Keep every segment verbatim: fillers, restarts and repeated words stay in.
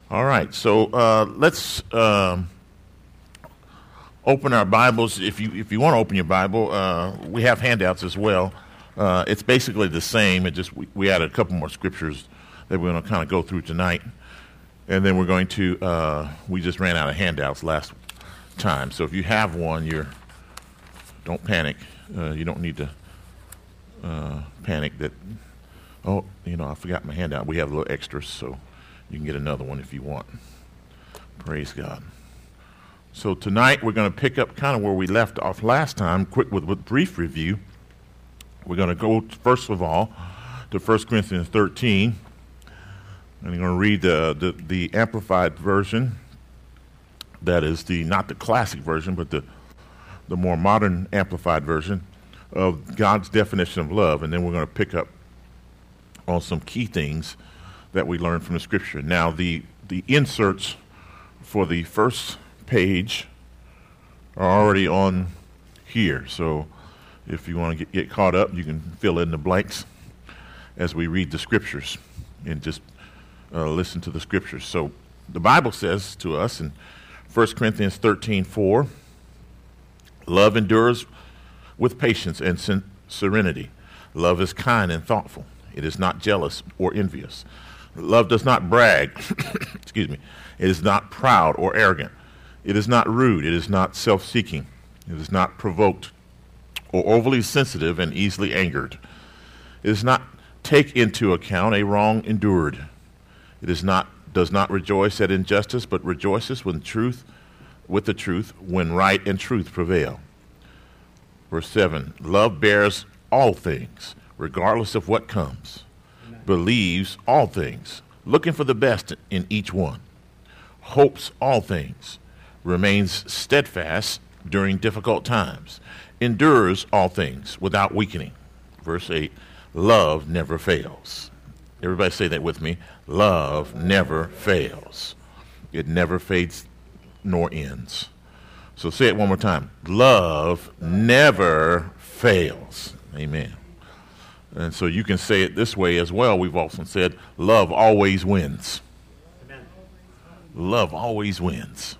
All right, so uh, let's um, open our Bibles. If you if you want to open your Bible, uh, we have handouts as well. Uh, it's basically the same. It just we, we added a couple more scriptures that we're going to kind of go through tonight, and then we're going to. Uh, we just ran out of handouts last time, so if you have one, you're don't panic. Uh, you don't need to uh, panic that. Oh, you know, I forgot my handout. We have a little extras, so. You can get another one if you want. Praise God. So tonight we're going to pick up kind of where we left off last time, quick with a brief review. We're going to go, first of all, to First Corinthians thirteen. And I'm going to read the, the, the Amplified version. That is the not the classic version, but the, the more modern Amplified version of God's definition of love. And then we're going to pick up on some key things that we learned from the scripture. Now, the, the inserts for the first page are already on here. So if you want to get, get caught up, you can fill in the blanks as we read the scriptures and just uh, listen to the scriptures. So the Bible says to us in First Corinthians thirteen four, love endures with patience and sen- serenity. Love is kind and thoughtful. It is not jealous or envious. Love does not brag, excuse me. It is not proud or arrogant. It is not rude. It is not self-seeking. It is not provoked or overly sensitive and easily angered. It does not take into account a wrong endured. It is not does not rejoice at injustice, but rejoices when truth, with the truth, when right and truth prevail. Verse seven, love bears all things, regardless of what comes. Believes all things, looking for the best in each one, hopes all things, remains steadfast during difficult times, endures all things without weakening. Verse eight, love never fails. Everybody say that with me. Love never fails. It never fades nor ends. So say it one more time. Love never fails. Amen. And so you can say it this way as well. We've often said, love always wins. Amen. Love always wins.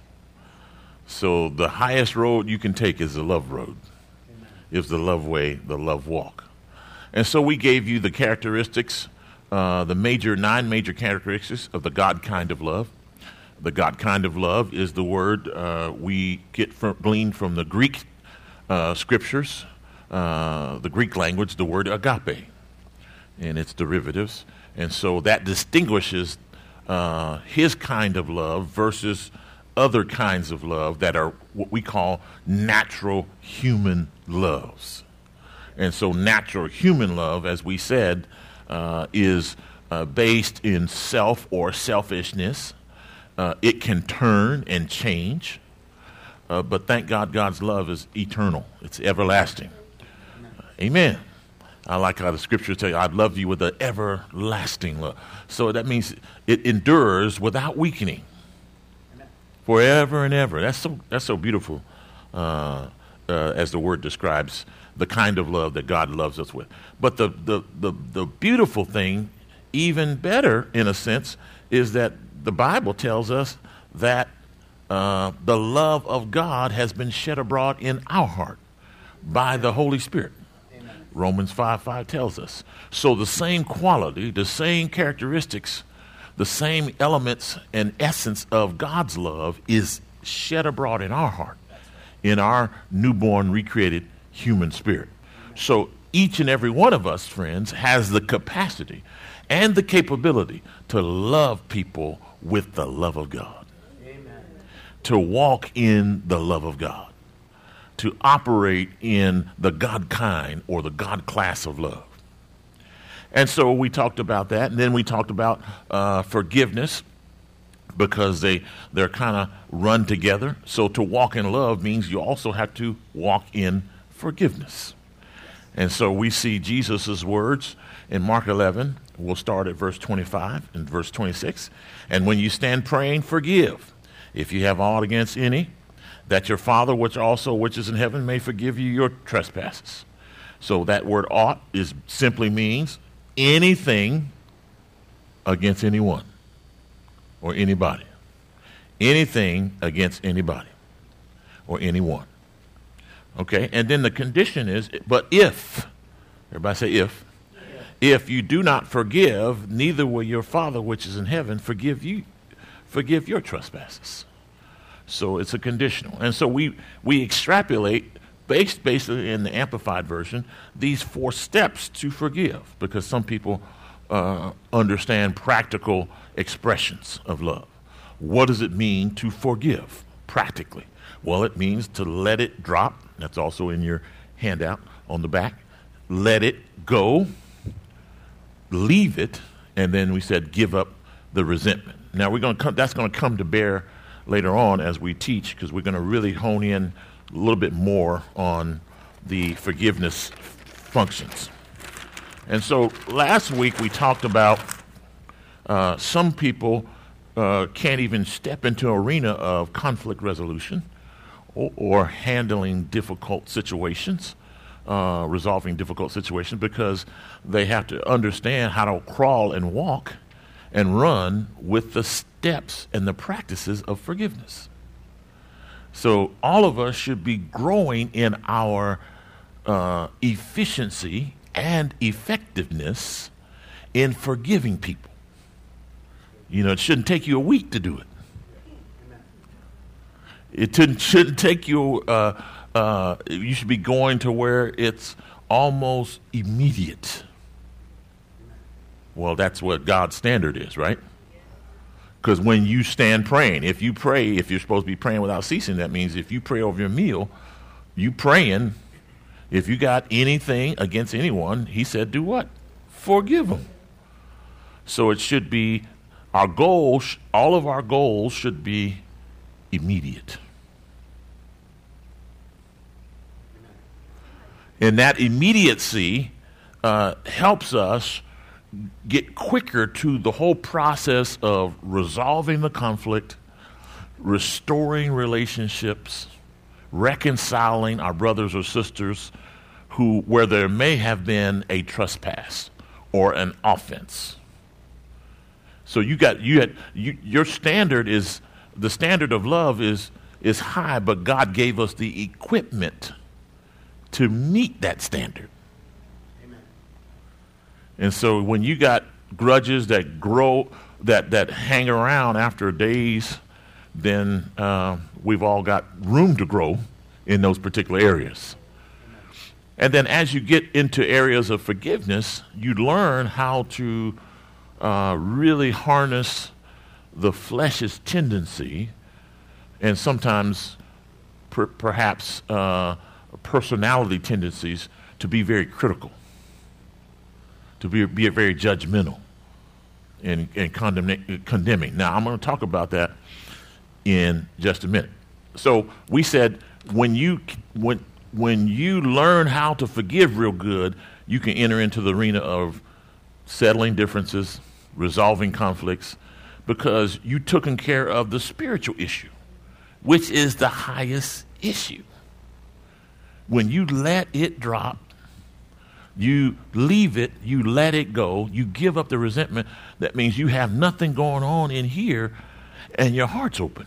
So the highest road you can take is the love road. Amen. Is the love way, the love walk. And so we gave you the characteristics, uh, the major, nine major characteristics of the God kind of love. The God kind of love is the word uh, we get from, gleaned from the Greek uh, scriptures. Uh, the Greek language, the word agape and its derivatives. And so that distinguishes uh, his kind of love versus other kinds of love that are what we call natural human loves. And so natural human love, as we said, uh, is uh, based in self or selfishness. Uh, it can turn and change. Uh, but thank God God's love is eternal. It's everlasting. Amen. I like how the scriptures tell you, I love you with an everlasting love. So that means it endures without weakening. Amen. Forever and ever. That's so that's so beautiful uh, uh, as the word describes the kind of love that God loves us with. But the, the, the, the beautiful thing, even better in a sense, is that the Bible tells us that uh, the love of God has been shed abroad in our heart by the Holy Spirit. Romans five five tells us. So the same quality, the same characteristics, the same elements and essence of God's love is shed abroad in our heart, in our newborn, recreated human spirit. So each and every one of us, friends, has the capacity and the capability to love people with the love of God. Amen. To walk in the love of God. To operate in the God kind or the God class of love. And so we talked about that, and then we talked about uh, forgiveness because they, they're kind of run together. So to walk in love means you also have to walk in forgiveness. And so we see Jesus' words in Mark eleven. We'll start at verse twenty-five and verse twenty-six. And when you stand praying, forgive if you have aught against any, that your Father, which also which is in heaven, may forgive you your trespasses. So that word ought is simply means anything against anyone. or anybody. Anything against anybody or anyone. Okay? And then the condition is, but if, everybody say if, yeah. If you do not forgive, neither will your Father which is in heaven forgive you, forgive your trespasses. So it's a conditional. And so we, we extrapolate, based basically in the Amplified Version, these four steps to forgive, because some people uh, understand practical expressions of love. What does it mean to forgive practically? Well, it means to let it drop. That's also in your handout on the back. Let it go, leave it, and then we said give up the resentment. Now we're going to come. That's going to come to bear later on as we teach, because we're going to really hone in a little bit more on the forgiveness functions. And so last week we talked about uh, some people uh, can't even step into an arena of conflict resolution or, or handling difficult situations, uh, resolving difficult situations, because they have to understand how to crawl and walk and run with the steps and the practices of forgiveness. So all of us should be growing in our uh, efficiency and effectiveness in forgiving people. You know, it shouldn't take you a week to do it. It shouldn't, shouldn't take you, uh, uh, you should be going to where it's almost immediate. Well, that's what God's standard is, right? Because when you stand praying, if you pray, if you're supposed to be praying without ceasing, that means if you pray over your meal, you praying, if you got anything against anyone, he said, do what? Forgive them. So it should be, our goals, all of our goals should be immediate. And that immediacy uh, helps us get quicker to the whole process of resolving the conflict, restoring relationships, reconciling our brothers or sisters who where there may have been a trespass or an offense. So you got you had you, your standard is the standard of love is is high, but God gave us the equipment to meet that standard. And so when you got grudges that grow, that, that hang around after days, then uh, we've all got room to grow in those particular areas. And then as you get into areas of forgiveness, you learn how to uh, really harness the flesh's tendency and sometimes per- perhaps uh, personality tendencies to be very critical, to be, be very judgmental and, and condemn, condemning. Now, I'm going to talk about that in just a minute. So we said when you when when you learn how to forgive real good, you can enter into the arena of settling differences, resolving conflicts, because you took care of the spiritual issue, which is the highest issue. When you let it drop, you leave it, you let it go, you give up the resentment, that means you have nothing going on in here and your heart's open.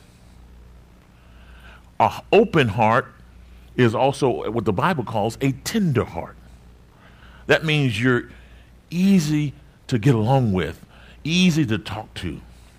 An open heart is also what the Bible calls a tender heart. That means you're easy to get along with, easy to talk to,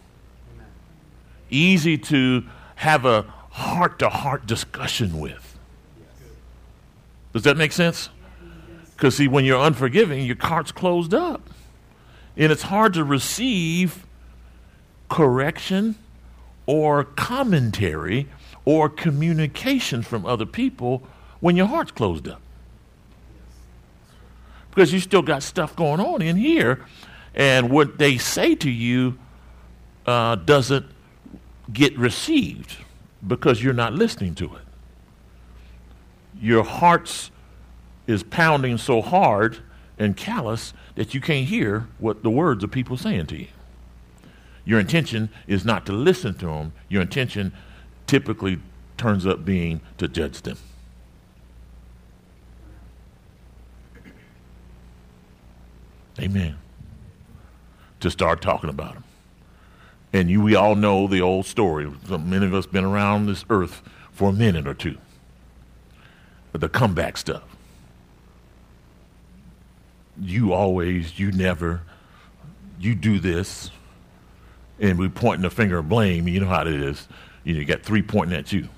easy to have a heart-to-heart discussion with. Does that make sense? Because, see, when you're unforgiving, your heart's closed up. And it's hard to receive correction or commentary or communication from other people when your heart's closed up. Because you still got stuff going on in here, and what they say to you uh, doesn't get received because you're not listening to it. Your heart's is pounding so hard and callous that you can't hear what the words of people saying to you. Your intention is not to listen to them. Your intention typically turns up being to judge them. Amen. To start talking about them. And you, we all know the old story. Many of us been around this earth for a minute or two. But the comeback stuff. You always, you never, you do this. And we pointing the finger of blame. You know how it is. You know, you got three pointing at you.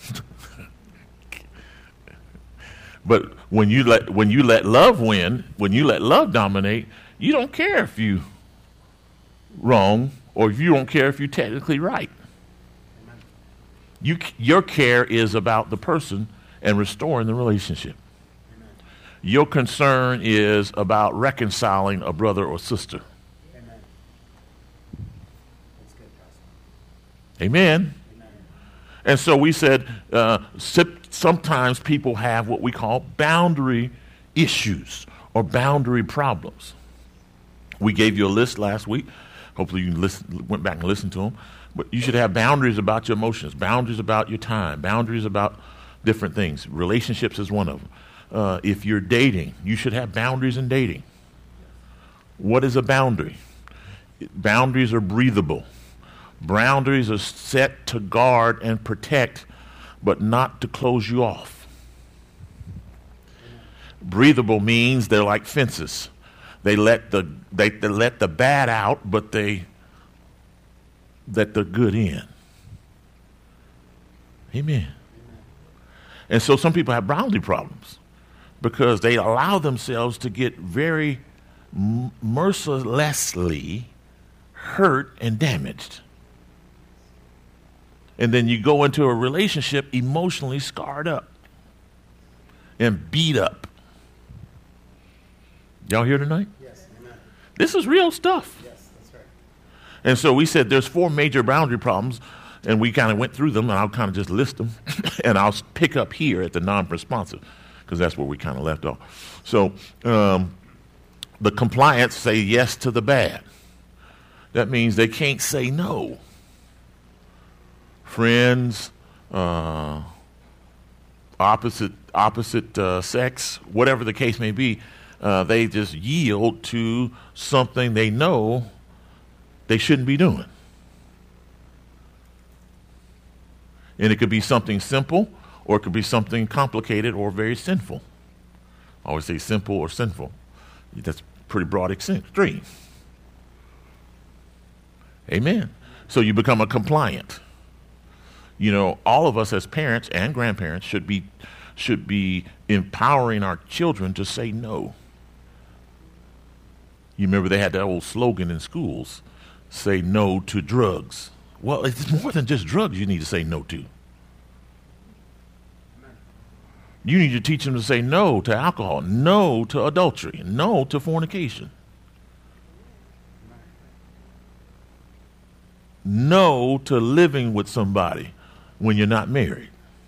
But when you let when you let love win, when you let love dominate, you don't care if you wrong or if you don't care if you're technically right. Amen. You your care is about the person and restoring the relationship. Amen. Your concern is about reconciling a brother or sister. Amen. That's good, Pastor. Amen. Amen. And so we said uh, sometimes people have what we call boundary issues or boundary problems. We gave you a list last week. Hopefully you listen, went back and listened to them. But you should have boundaries about your emotions, boundaries about your time, boundaries about different things. Relationships is one of them. Uh, if you're dating, you should have boundaries in dating. What is a boundary? Boundaries are breathable. Boundaries are set to guard and protect, but not to close you off. Breathable means they're like fences. They let the they, they let the bad out, but they let the good in. Amen. And so some people have boundary problems because they allow themselves to get very m- mercilessly hurt and damaged. And then you go into a relationship emotionally scarred up and beat up. Y'all here tonight? Yes. Amen. This is real stuff. Yes, that's right. And so we said there's four major boundary problems, and we kind of went through them, and I'll kind of just list them, and I'll pick up here at the non-responsive, because that's where we kind of left off. So um, the compliance say yes to the bad. That means they can't say no. Friends, uh, opposite opposite uh, sex, whatever the case may be, uh, they just yield to something they know they shouldn't be doing. And it could be something simple, or it could be something complicated or very sinful. I always say simple or sinful. That's pretty broad extreme. Amen. So you become a compliant. You know, all of us as parents and grandparents should be should be empowering our children to say no. You remember they had that old slogan in schools, say no to drugs. Well, it's more than just drugs you need to say no to. You need to teach them to say no to alcohol, no to adultery, no to fornication. No to living with somebody when you're not married.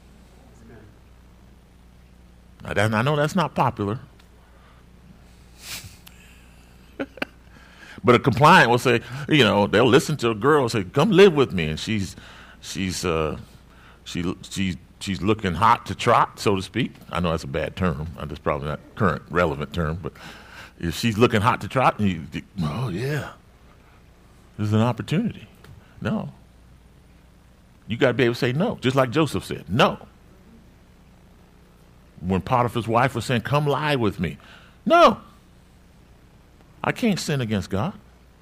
Now, that, I know that's not popular. But a compliant will say, you know, they'll listen to a girl and say, come live with me. And she's she's uh, she she's she's looking hot to trot, so to speak. I know that's a bad term. That's probably not current relevant term, but if she's looking hot to trot, and you think, oh yeah, there's an opportunity. No. You got to be able to say no, just like Joseph said, no. When Potiphar's wife was saying, come lie with me. No. I can't sin against God.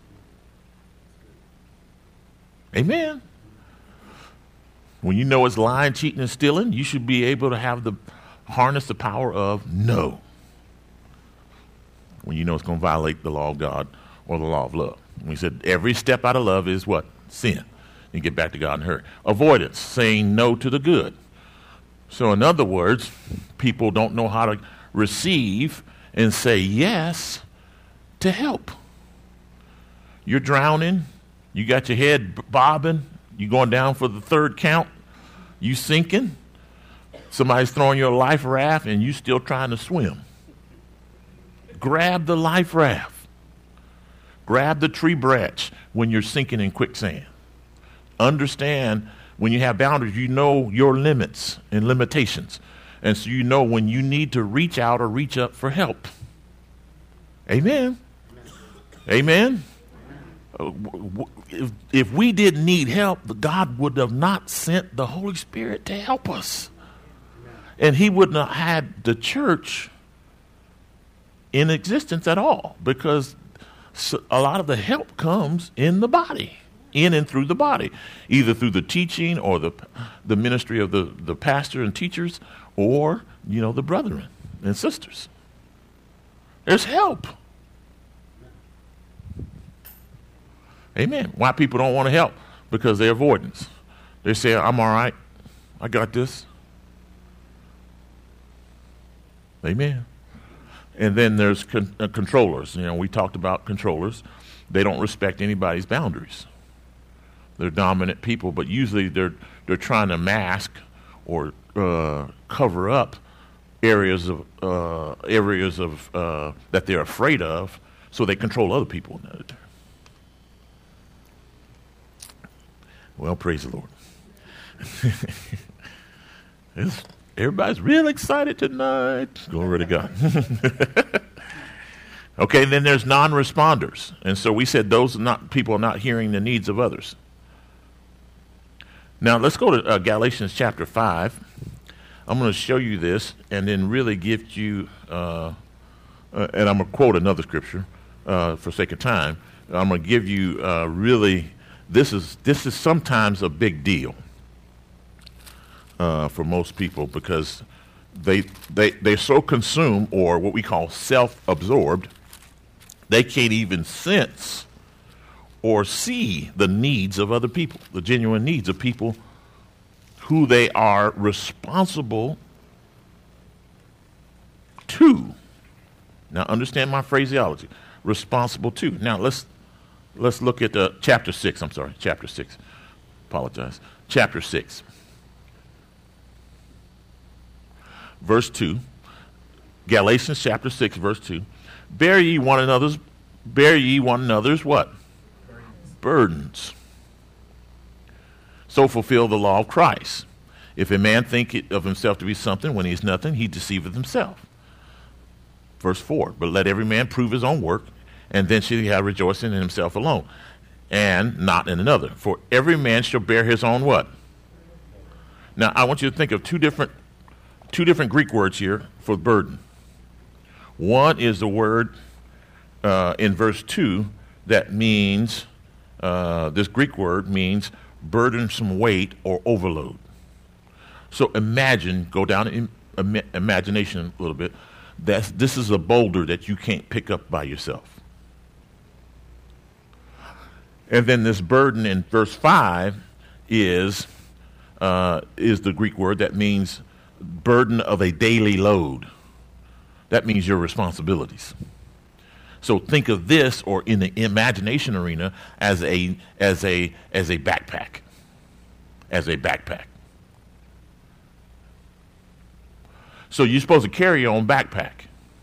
Amen. When you know it's lying, cheating, and stealing, you should be able to have the harness the power of no. When you know it's going to violate the law of God or the law of love. We said every step out of love is what? Sin. And get back to God and hurt. Avoidance, saying no to the good. So in other words, people don't know how to receive and say yes to help. You're drowning. You got your head bobbing. You going down for the third count. You sinking. Somebody's throwing you a life raft and you still trying to swim. Grab the life raft. Grab the tree branch when you're sinking in quicksand. Understand when you have boundaries, you know your limits and limitations. And so you know when you need to reach out or reach up for help. Amen. Amen. Amen. if, if we didn't need help, God would have not sent the Holy Spirit to help us. And he wouldn't have had the church in existence at all, because a lot of the help comes in the body, in and through the body, either through the teaching or the the ministry of the, the pastor and teachers, or, you know, the brethren and sisters. There's help. Amen. Why people don't want to help? Because they're avoidance. They say, I'm all right. I got this. Amen. And then there's con- uh, controllers. You know, we talked about controllers. They don't respect anybody's boundaries. They're dominant people, but usually they're they're trying to mask or uh, cover up areas of uh, areas of uh, that they're afraid of, so they control other people. Well, praise the Lord. It's, everybody's real excited tonight. Glory to God. Okay, then there's non-responders. And so we said those are not people are not hearing the needs of others. Now, let's go to uh, Galatians chapter five. I'm going to show you this and then really give you, uh, uh, and I'm going to quote another scripture uh, for sake of time. I'm going to give you uh, really, this is this is sometimes a big deal uh, for most people, because they, they, they're so consumed, or what we call self-absorbed, they can't even sense or see the needs of other people, the genuine needs of people who they are responsible to. Now, understand my phraseology. Responsible to. Now, let's let's look at uh, chapter six. I'm sorry, chapter six. Apologize. Chapter six. Verse two. Galatians chapter six, verse two. Bear ye one another's, bear ye one another's what? Burdens. So fulfill the law of Christ. If a man think it of himself to be something when he is nothing, he deceiveth himself. Verse four, but let every man prove his own work, and then shall he have rejoicing in himself alone, and not in another. For every man shall bear his own what? Now, I want you to think of two different, two different Greek words here for burden. One is the word uh, in verse two that means, uh, this Greek word means burdensome weight or overload. So imagine, go down in im- imagination a little bit, that this is a boulder that you can't pick up by yourself. And then this burden in verse five is, uh, is the Greek word that means burden of a daily load. That means your responsibilities. So think of this, or in the imagination arena, as a as a as a backpack. As a backpack. So you're supposed to carry your own backpack.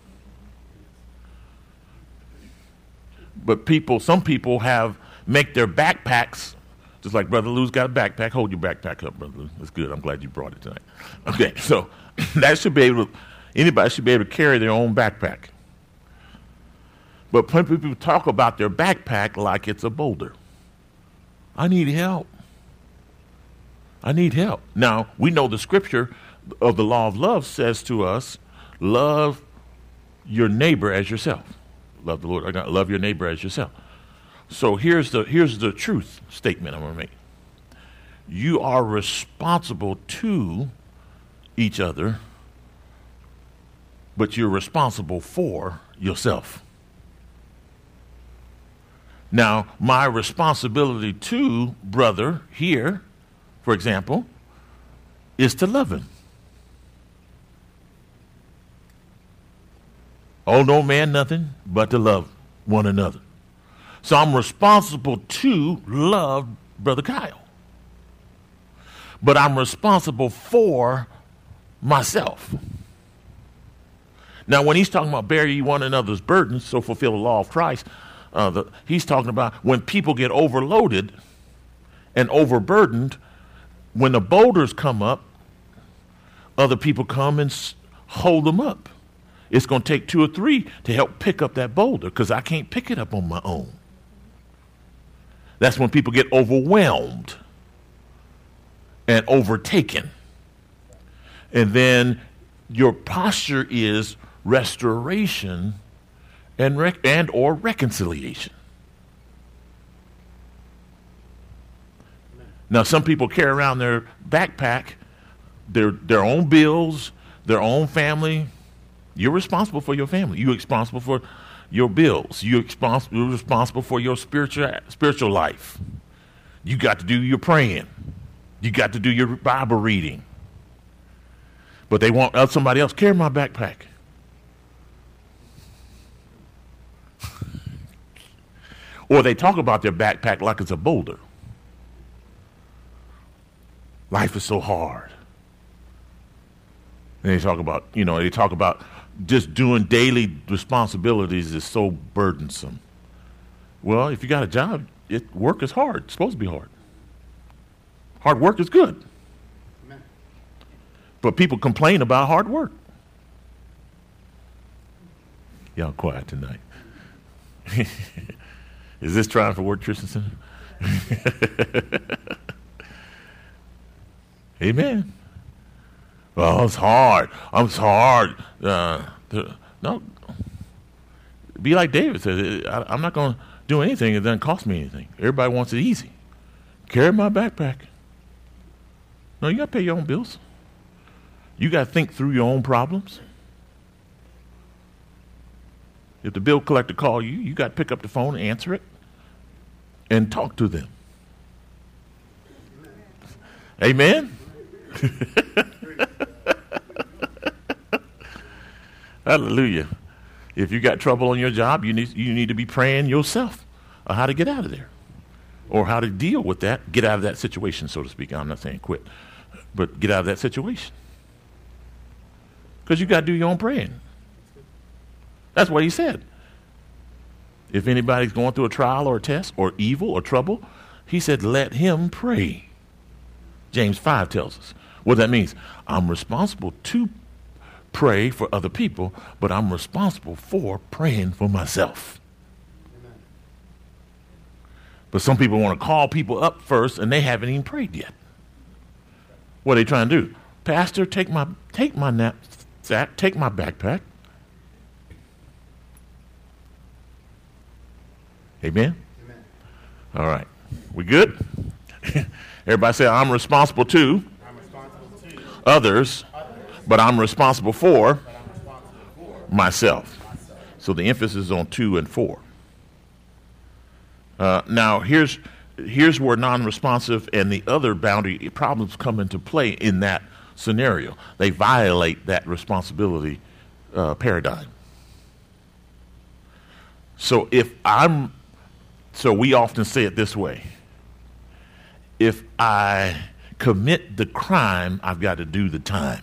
But people, some people have make their backpacks, just like Brother Lou's got a backpack. Hold your backpack up, Brother Lou. That's good. I'm glad you brought it tonight. Okay, so that should be able to, anybody should be able to carry their own backpack. But plenty of people talk about their backpack like it's a boulder. I need help. I need help. Now, we know the scripture of the law of love says to us, love your neighbor as yourself. Love the Lord. I got love your neighbor as yourself. So here's the here's the truth statement I'm going to make. You are responsible to each other, but you're responsible for yourself. Now, my responsibility to brother here, for example, is to love him. Oh, no man nothing but to love one another. So I'm responsible to love Brother Kyle. But I'm responsible for myself. Now, when he's talking about bear ye one another's burdens, so fulfill the law of Christ, uh, the, he's talking about when people get overloaded and overburdened, when the boulders come up, other people come and s- hold them up. It's going to take two or three to help pick up that boulder, because I can't pick it up on my own. That's when people get overwhelmed and overtaken. And then your posture is restoration and rec- and or reconciliation. Now, some people carry around their backpack, their their own bills, their own family. You're responsible for your family. You're responsible for your bills. You're respons- you're responsible for your spiritual spiritual life. You got to do your praying. You got to do your Bible reading. But they want somebody else, carry my backpack. Or they talk about their backpack like it's a boulder. Life is so hard. And they talk about, you know, they talk about just doing daily responsibilities is so burdensome. Well, if you got a job, it, work is hard. It's supposed to be hard. Hard work is good. Amen. But people complain about hard work. Y'all quiet tonight. Is this trying for Word Christensen? Amen. Well, it's hard. It's hard. Uh, to, no. Be like David said, I, I'm not going to do anything that doesn't cost me anything. Everybody wants it easy. Carry my backpack. No, you got to pay your own bills. You got to think through your own problems. If the bill collector call you, you got to pick up the phone and answer it and talk to them. Amen? Hallelujah. If you got trouble on your job, you need you need to be praying yourself on how to get out of there or how to deal with that, get out of that situation, so to speak. I'm not saying quit, but get out of that situation. Because you got to do your own praying. That's what he said. If anybody's going through a trial or a test or evil or trouble, he said, let him pray. James five tells us what that means. I'm responsible to pray for other people, but I'm responsible for praying for myself. Amen. But some people want to call people up first, and they haven't even prayed yet. What are they trying to do? Pastor, take my take my knapsack, take my backpack. Amen? Amen. All right. We good? Everybody say, I'm responsible to, I'm responsible to others, others, but I'm responsible for, I'm responsible for myself. myself. So the emphasis is on two and four. Uh, now, here's here's where non-responsive and the other boundary problems come into play in that scenario. They violate that responsibility uh, paradigm. So if I'm, so we often say it this way. If I commit the crime, I've got to do the time.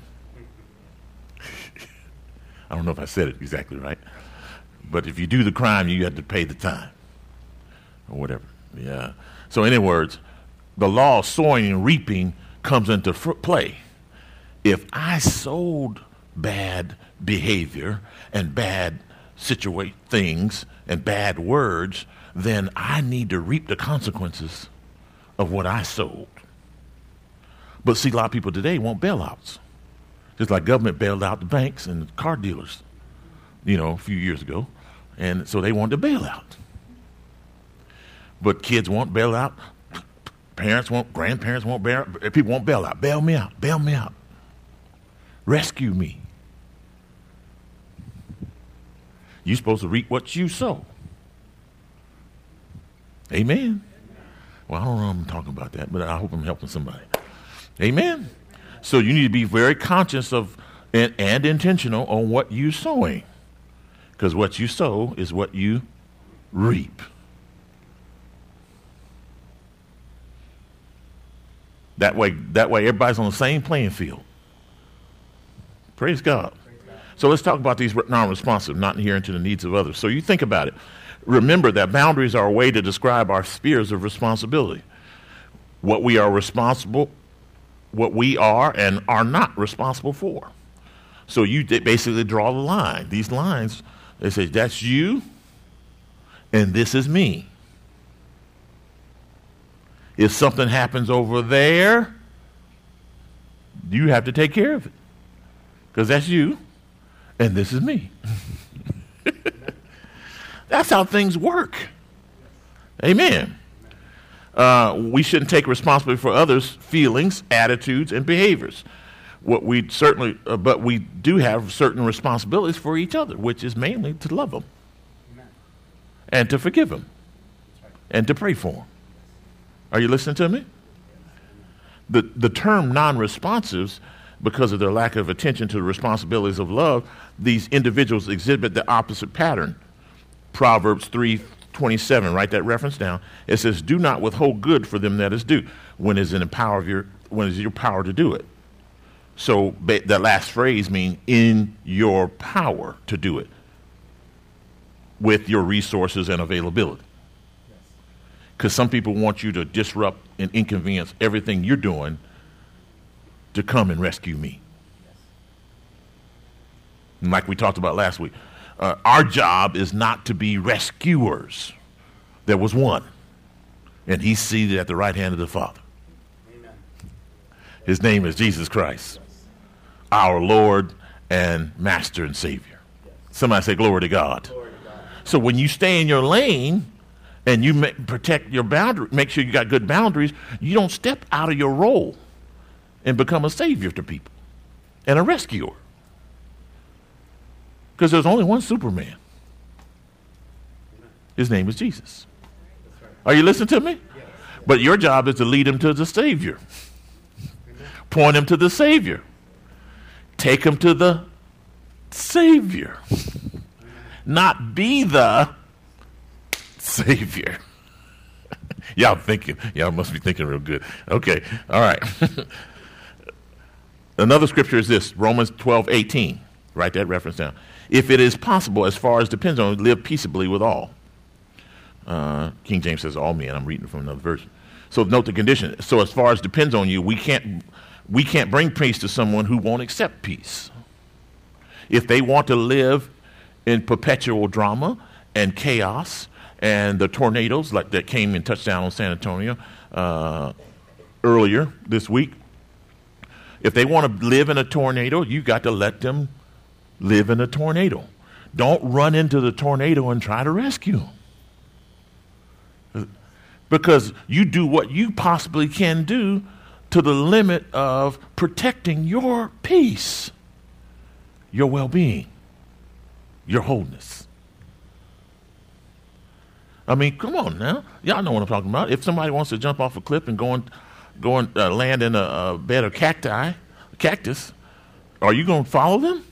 I don't know if I said it exactly right. But if you do the crime, you have to pay the time. Or whatever. Yeah. So in other words, the law of sowing and reaping comes into fr- play. If I sowed bad behavior and bad situa- things and bad words, then I need to reap the consequences of what I sold. But see, a lot of people today want bailouts. Just like government bailed out the banks and car dealers, you know, a few years ago. And so they want to bail out. But kids want bailout. Parents want, grandparents want bailout. People want bailout. Bail me out. Bail me out. Rescue me. You're supposed to reap what you sow. Amen. Well, I don't know if I'm talking about that, but I hope I'm helping somebody. Amen. So you need to be very conscious of and, and intentional on what you're sowing. Because what you sow is what you reap. That way, that way everybody's on the same playing field. Praise God. Praise God. So let's talk about these non-responsive, not adhering to the needs of others. So you think about it. Remember that boundaries are a way to describe our spheres of responsibility. What we are responsible, what we are and are not responsible for. So you basically draw the line. These lines, they say, that's you, and this is me. If something happens over there, you have to take care of it. Because that's you, and this is me. That's how things work. Amen. Uh, we shouldn't take responsibility for others' feelings, attitudes, and behaviors. What we certainly, uh, but we do have certain responsibilities for each other, which is mainly to love them, Amen. And to forgive them, right. And to pray for them. Are you listening to me? The the term non-responsives, because of their lack of attention to the responsibilities of love, these individuals exhibit the opposite pattern. Proverbs three twenty-seven, write that reference down. It says, "Do not withhold good for them that is due, when is in the power of your when is your power to do it." So ba- that last phrase means in your power to do it with your resources and availability. Because some people want you to disrupt and inconvenience everything you're doing to come and rescue me. And like we talked about last week, uh, our job is not to be rescuers. There was one, and he's seated at the right hand of the Father. Amen. His name is Jesus Christ, our Lord and Master and Savior. Somebody say glory to God. Glory to God. So when you stay in your lane and you make, protect your boundary, make sure you got good boundaries, you don't step out of your role and become a savior to people and a rescuer. Because there's only one Superman. His name is Jesus. Are you listening to me? But your job is to lead him to the Savior. Point him to the Savior. Take him to the Savior. Not be the Savior. Y'all thinking, y'all must be thinking real good. Okay, all right. Another scripture is this, Romans twelve eighteen. Write that reference down. If it is possible, as far as depends on, live peaceably with all. Uh, King James says all men. I'm reading from another version. So note the condition. So as far as depends on you, we can't we can't bring peace to someone who won't accept peace. If they want to live in perpetual drama and chaos and the tornadoes like that came and touched down on San Antonio uh, earlier this week, if they want to live in a tornado, you got to let them live in a tornado. Don't run into the tornado and try to rescue them. Because you do what you possibly can do to the limit of protecting your peace, your well-being, your wholeness. I mean, come on now. Y'all know what I'm talking about. If somebody wants to jump off a cliff and go and, go and uh, land in a, a bed of cacti, a cactus, are you going to follow them?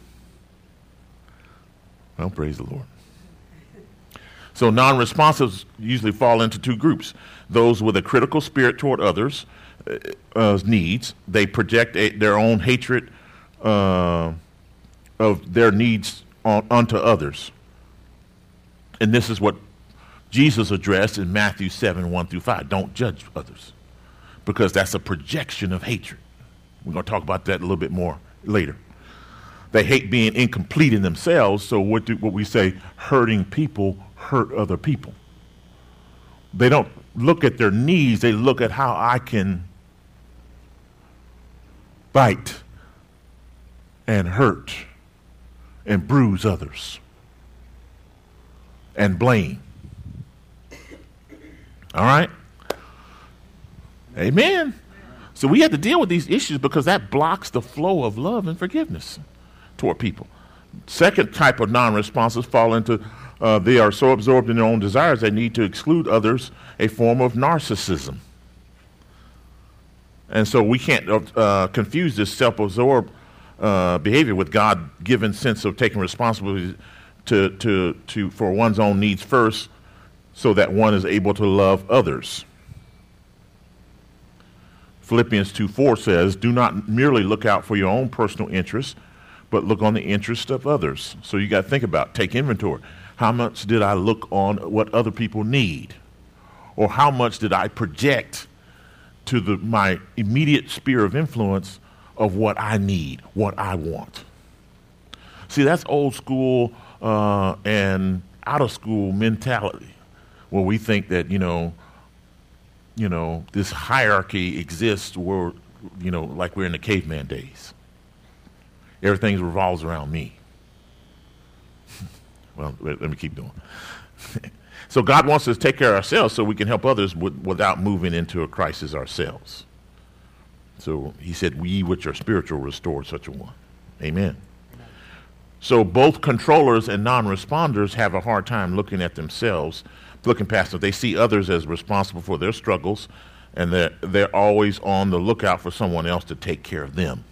Well, praise the Lord. So non-responsives usually fall into two groups. Those with a critical spirit toward others' uh, needs. They project a, their own hatred uh, of their needs on, onto others. And this is what Jesus addressed in Matthew seven, one through five. Don't judge others, because that's a projection of hatred. We're going to talk about that a little bit more later. They hate being incomplete in themselves, so what, do, what we say, hurting people hurt other people. They don't look at their needs, they look at how I can bite and hurt and bruise others and blame. All right? Amen. So we have to deal with these issues because that blocks the flow of love and forgiveness toward people. Second type of non-responses fall into uh, they are so absorbed in their own desires they need to exclude others, a form of narcissism. And so we can't uh, confuse this self-absorbed uh, behavior with God-given sense of taking responsibility to, to, to, for one's own needs first so that one is able to love others. Philippians two four says, do not merely look out for your own personal interests, but look on the interest of others. So you got to think about, take inventory. How much did I look on what other people need? Or how much did I project to the, my immediate sphere of influence of what I need, what I want? See, that's old school uh, and out of school mentality, where we think that, you know, you know, this hierarchy exists where, you know, like we're in the caveman days. Everything revolves around me. Well, let me keep going. So God wants us to take care of ourselves so we can help others with, without moving into a crisis ourselves. So he said, we which are spiritual restore such a one. Amen. Amen. So both controllers and non-responders have a hard time looking at themselves, looking past them. They see others as responsible for their struggles, and they're, they're always on the lookout for someone else to take care of them.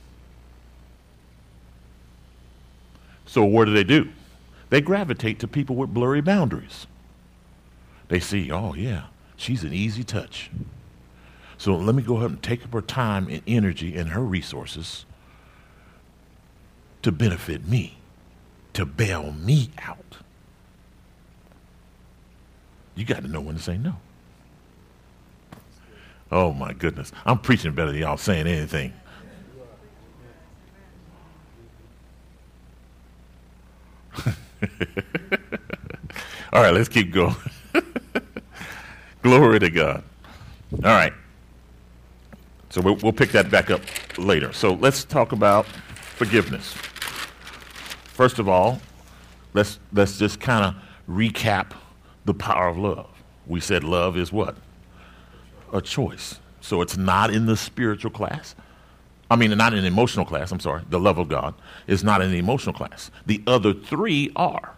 So what do they do? They gravitate to people with blurry boundaries. They see, oh yeah, she's an easy touch. So let me go ahead and take up her time and energy and her resources to benefit me, to bail me out. You got to know when to say no. Oh my goodness. I'm preaching better than y'all saying anything. All right, let's keep going. Glory to God. All right. So we'll, we'll pick that back up later. So let's talk about forgiveness. First of all, let's let's just kind of recap the power of love. We said love is what? A choice. So it's not in the spiritual class. I mean, not in the emotional class. I'm sorry. The love of God is not in the emotional class. The other three are.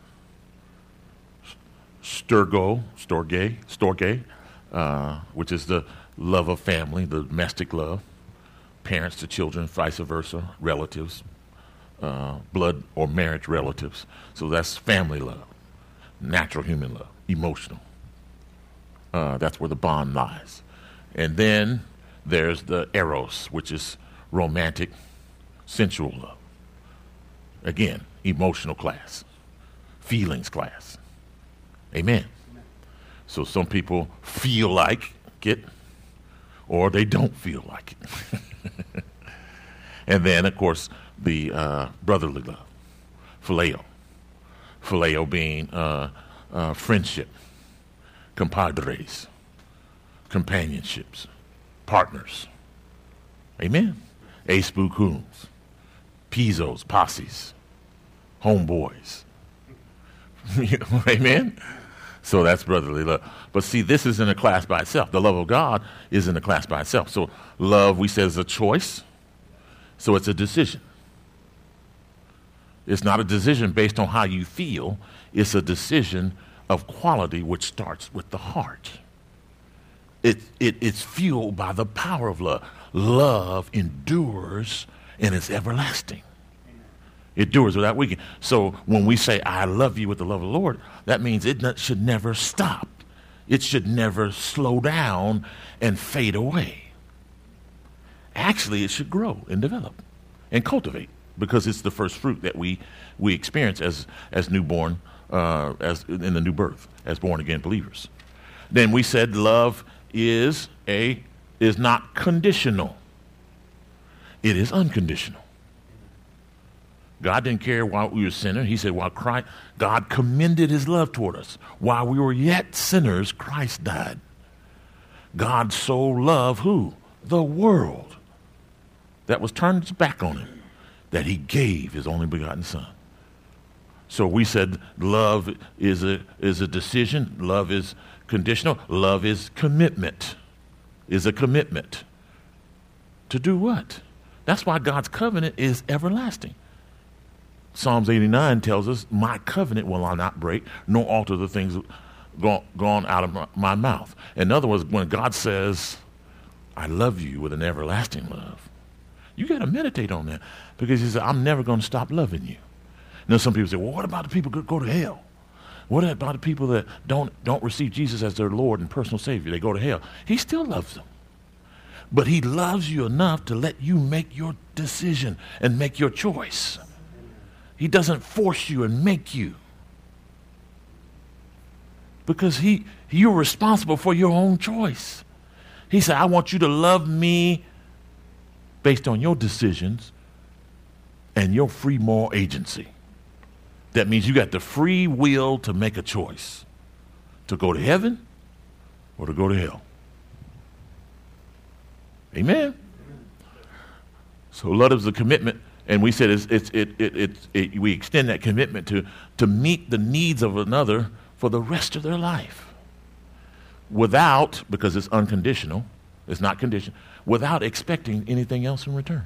Sturgo, storge, storge, uh, which is the love of family, the domestic love, parents to children, vice versa, relatives, uh, blood or marriage relatives. So that's family love, natural human love, emotional. Uh, that's where the bond lies. And then there's the eros, which is romantic, sensual love. Again, emotional class, feelings class. Amen. Amen. So some people feel like it, or they don't feel like it. And then, of course, the uh, brotherly love, phileo. Phileo being uh, uh, friendship, compadres, companionships, partners. Amen. Ace Coons, Pizos, posses, homeboys. Amen. So that's brotherly love. But see, this is in a class by itself. The love of God is in a class by itself. So love, we say, is a choice. So it's a decision. It's not a decision based on how you feel. It's a decision of quality which starts with the heart. It, it, it's fueled by the power of love. Love endures and is everlasting. It endures without weakening. So when we say, I love you with the love of the Lord, that means it not, should never stop. It should never slow down and fade away. Actually, it should grow and develop and cultivate because it's the first fruit that we, we experience as, as newborn, uh, as in the new birth, as born-again believers. Then we said love is a is not conditional. It is unconditional. God didn't care while we were sinners. He said, while Christ, God commended his love toward us. While we were yet sinners, Christ died. God so loved who? The world. That was turned its back on him. That he gave his only begotten son. So we said love is a, is a decision. Love is conditional. Love is commitment. Is a commitment. To do what? That's why God's covenant is everlasting. Psalms eighty-nine tells us, my covenant will I not break, nor alter the things gone, gone out of my, my mouth. In other words, when God says, I love you with an everlasting love, you got to meditate on that because he said, I'm never going to stop loving you. Now, some people say, well, what about the people who go to hell? What about the people that don't, don't receive Jesus as their Lord and personal Savior? They go to hell. He still loves them. But he loves you enough to let you make your decision and make your choice. He doesn't force you and make you. Because he, you're responsible for your own choice. He said, I want you to love me based on your decisions and your free moral agency. That means you got the free will to make a choice. To go to heaven or to go to hell. Amen. So love is a commitment, and we said it's, it's, it, it, it, it, we extend that commitment to, to meet the needs of another for the rest of their life without, because it's unconditional, it's not conditional, without expecting anything else in return.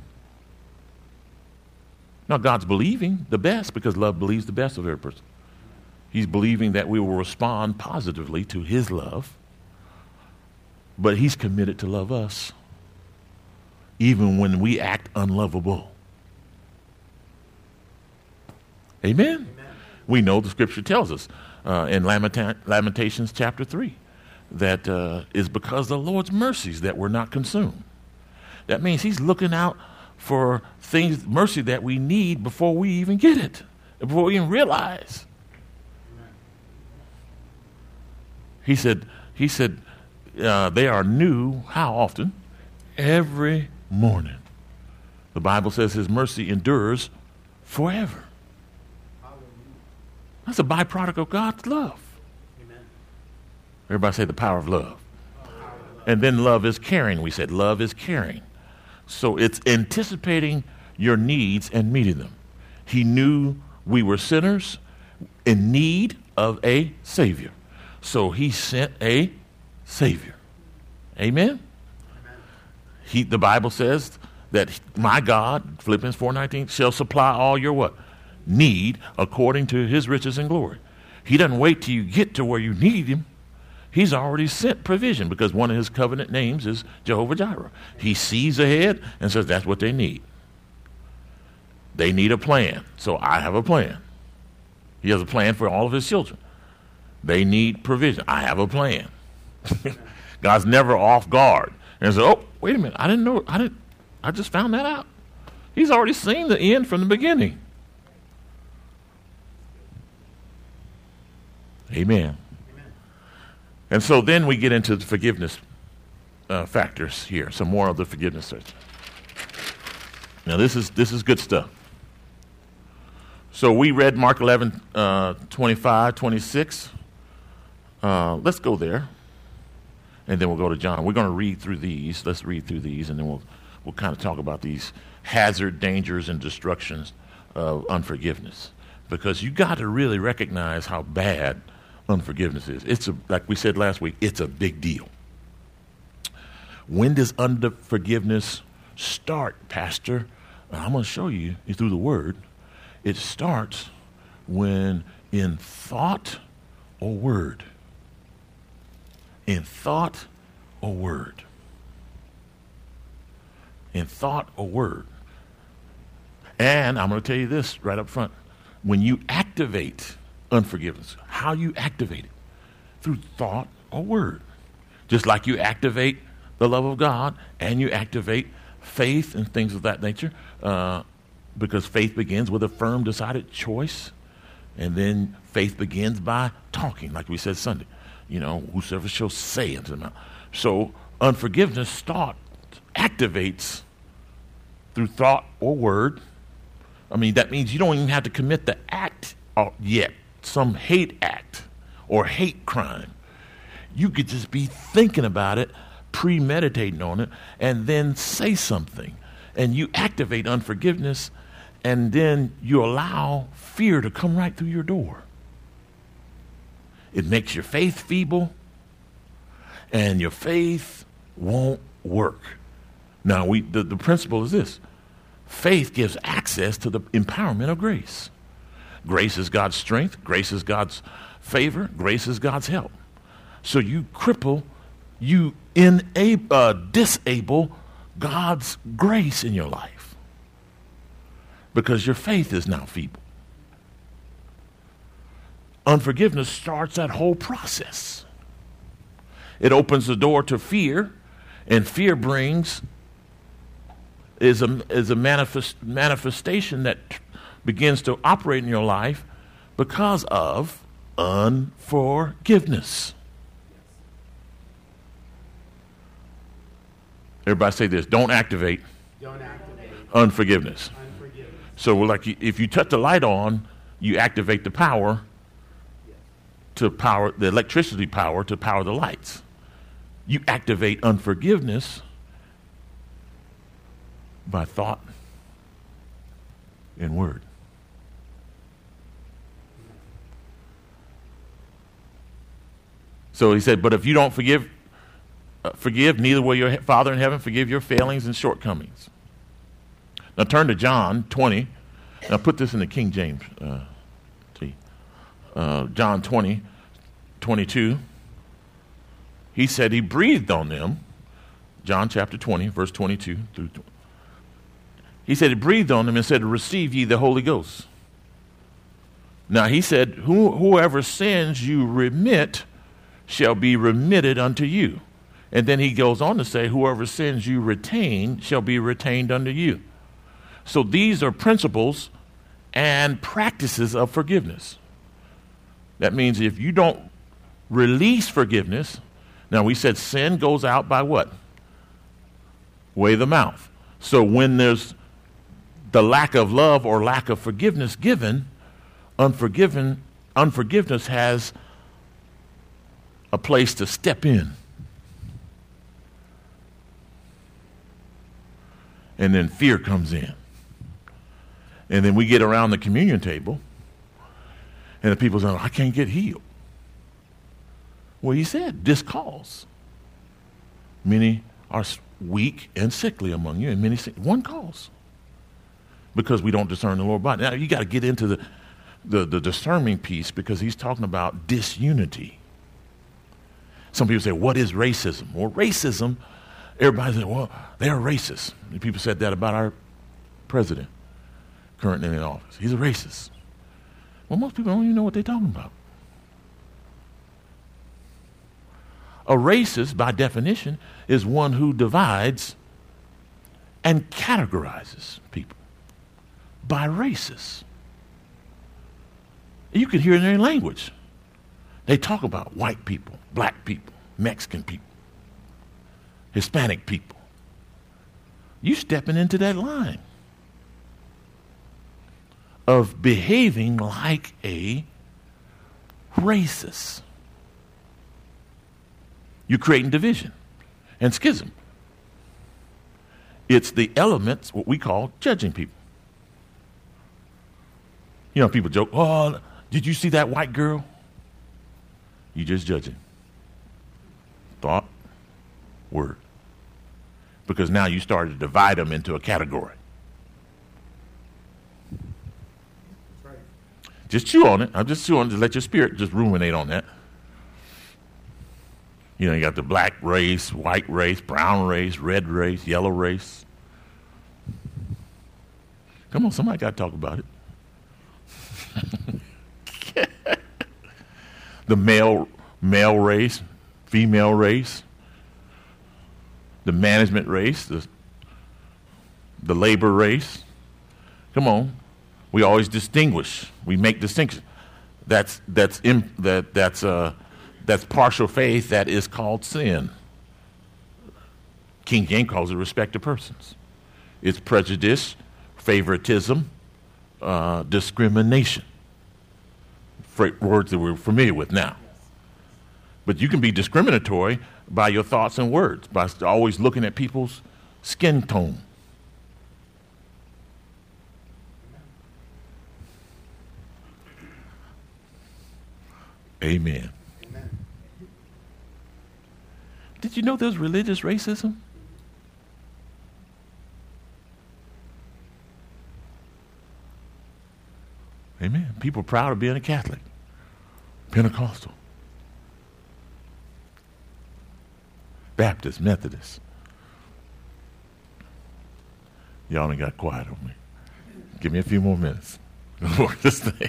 Now, God's believing the best because love believes the best of every person. He's believing that we will respond positively to his love, but he's committed to love us even when we act unlovable. Amen? Amen. We know the scripture tells us uh, in Lamenta- Lamentations chapter three that uh, is because the Lord's mercies that we're not consumed. That means he's looking out for things, mercy that we need before we even get it, before we even realize. Amen. He said, he said, uh, they are new, how often? Every morning. The Bible says his mercy endures forever. That's a byproduct of God's love. Amen. Everybody say the power of love. Power of love. And then love is caring. We said love is caring. So it's anticipating your needs and meeting them. He knew we were sinners in need of a Savior. So he sent a Savior. Amen? Amen. He, the Bible says that my God, Philippians four nineteen, shall supply all your what? Need according to his riches and glory. He doesn't wait till you get to where you need him. He's already sent provision because one of his covenant names is Jehovah Jireh. He sees ahead and says that's what they need. They need a plan, so I have a plan. He has a plan for all of his children. They need provision. I have a plan. God's never off guard and says, "Oh, wait a minute! I didn't know. I didn't. I just found that out." He's already seen the end from the beginning. Amen. And so then we get into the forgiveness uh, factors here, some more of the forgiveness. Now this is this is good stuff. So we read Mark eleven, uh, twenty-five, twenty-six. Uh, let's go there, and then we'll go to John. We're going to read through these. Let's read through these, and then we'll we'll kind of talk about these hazard, dangers, and destructions of unforgiveness, because you got to really recognize how bad unforgiveness is. It's a, like we said last week, it's a big deal. When does unforgiveness start, Pastor? I'm going to show you through the Word. It starts when in thought or word. In thought or word. In thought or word. And I'm going to tell you this right up front. When you activate unforgiveness, how you activate it? Through thought or word. Just like you activate the love of God and you activate faith and things of that nature, uh, because faith begins with a firm, decided choice, and then faith begins by talking, like we said Sunday. You know, whosoever shall say unto them. So unforgiveness start activates through thought or word. I mean, that means you don't even have to commit the act yet. Some hate act or hate crime. You could just be thinking about it, premeditating on it, and then say something. And you activate unforgiveness, and then you allow fear to come right through your door. It makes your faith feeble, and your faith won't work. Now, we the, the principle is this. Faith gives access to the empowerment of grace. Grace is God's strength. Grace is God's favor. Grace is God's help. So you cripple, you enable, uh, disable God's grace in your life because your faith is now feeble. Unforgiveness starts that whole process. It opens the door to fear, and fear brings is a is a manifest, manifestation that begins to operate in your life because of unforgiveness. Everybody say this. Don't activate, Don't activate. Unforgiveness. unforgiveness. So like if you touch the light on, you activate the power yes. to power, the electricity power to power the lights. You activate unforgiveness, by thought and word. So he said, but if you don't forgive, uh, forgive, neither will your Father in heaven forgive your failings and shortcomings. Now turn to John twenty. Now put this in the King James. Uh, see. Uh, John twenty, twenty-two. He said he breathed on them. John chapter twenty, verse twenty-two through twenty. He said he breathed on them and said, receive ye the Holy Ghost. Now he said, Who, whoever sins you remit shall be remitted unto you. And then he goes on to say, whoever sins you retain shall be retained unto you. So these are principles and practices of forgiveness. That means if you don't release forgiveness, now we said sin goes out by what? Way of the mouth. So when there's the lack of love or lack of forgiveness given, unforgiven, unforgiveness has a place to step in. And then fear comes in. And then we get around the communion table, and the people say, I can't get healed. Well, he said, this cause. Many are weak and sickly among you, and many sick. One cause. Because we don't discern the Lord's body. Now, you got to get into the, the, the discerning piece, because he's talking about disunity. Some people say, what is racism? Well, racism, everybody says, well, they're racist. And people said that about our president, currently in office. He's a racist. Well, most people don't even know what they're talking about. A racist, by definition, is one who divides and categorizes people by races. You can hear it in their language. They talk about white people, black people, Mexican people, Hispanic people. You stepping into that line of behaving like a racist. You're creating division and schism. It's the elements, what we call judging people. You know, people joke, oh, did you see that white girl? You just judging. Thought, word. Because now you started to divide them into a category. Right. Just chew on it. I'm just chewing to let your spirit just ruminate on that. You know, you got the black race, white race, brown race, red race, yellow race. Come on, somebody got to talk about it. The male male race, female race, the management race, the, the labor race. Come on. We always distinguish. We make distinctions. That's that's in, that that's uh that's partial faith that is called sin. King James calls it respect of persons. It's prejudice, favoritism, uh, discrimination. Words that we're familiar with now. But you can be discriminatory by your thoughts and words, by always looking at people's skin tone. Amen. Amen. Did you know there's religious racism? Amen. People are proud of being a Catholic, Pentecostal, Baptist, Methodist. Y'all ain't got quiet on me. Give me a few more minutes. Work this thing.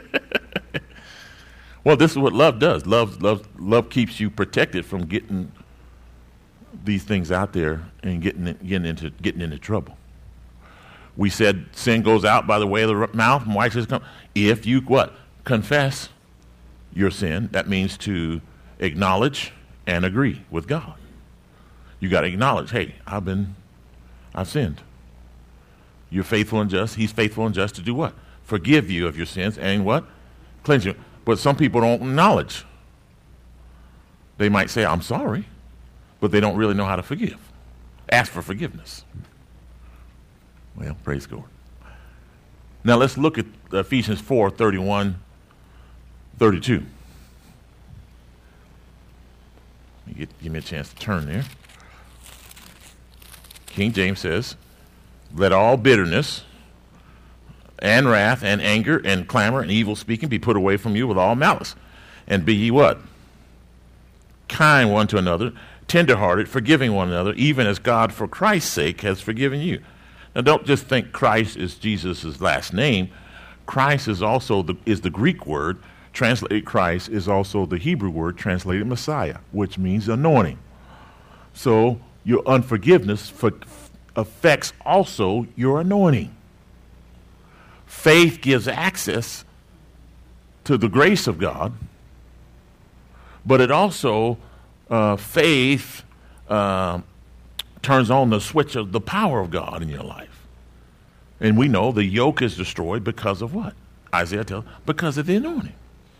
Well, this is what love does. Love, love, love keeps you protected from getting these things out there and getting getting into getting into trouble. We said sin goes out by the way of the mouth, and white says come. If you what? Confess your sin, that means to acknowledge and agree with God. You got to acknowledge, hey, I've been, I've sinned. You're faithful and just. He's faithful and just to do what? Forgive you of your sins and what? Cleanse you. But some people don't acknowledge. They might say, I'm sorry, but they don't really know how to forgive. Ask for forgiveness. Praise God. Now let's look at Ephesians four, thirty-one, thirty-two. Get, give me a chance to turn there. King James says, let all bitterness and wrath and anger and clamor and evil speaking be put away from you with all malice. And be ye what? Kind one to another, tenderhearted, forgiving one another, even as God for Christ's sake has forgiven you. Now don't just think Christ is Jesus' last name. Christ is also the, is the Greek word. Translated Christ is also the Hebrew word translated Messiah, which means anointing. So your unforgiveness for, affects also your anointing. Faith gives access to the grace of God, but it also, uh, faith uh, turns on the switch of the power of God in your life. And we know the yoke is destroyed because of what? Isaiah tells, because of the anointing.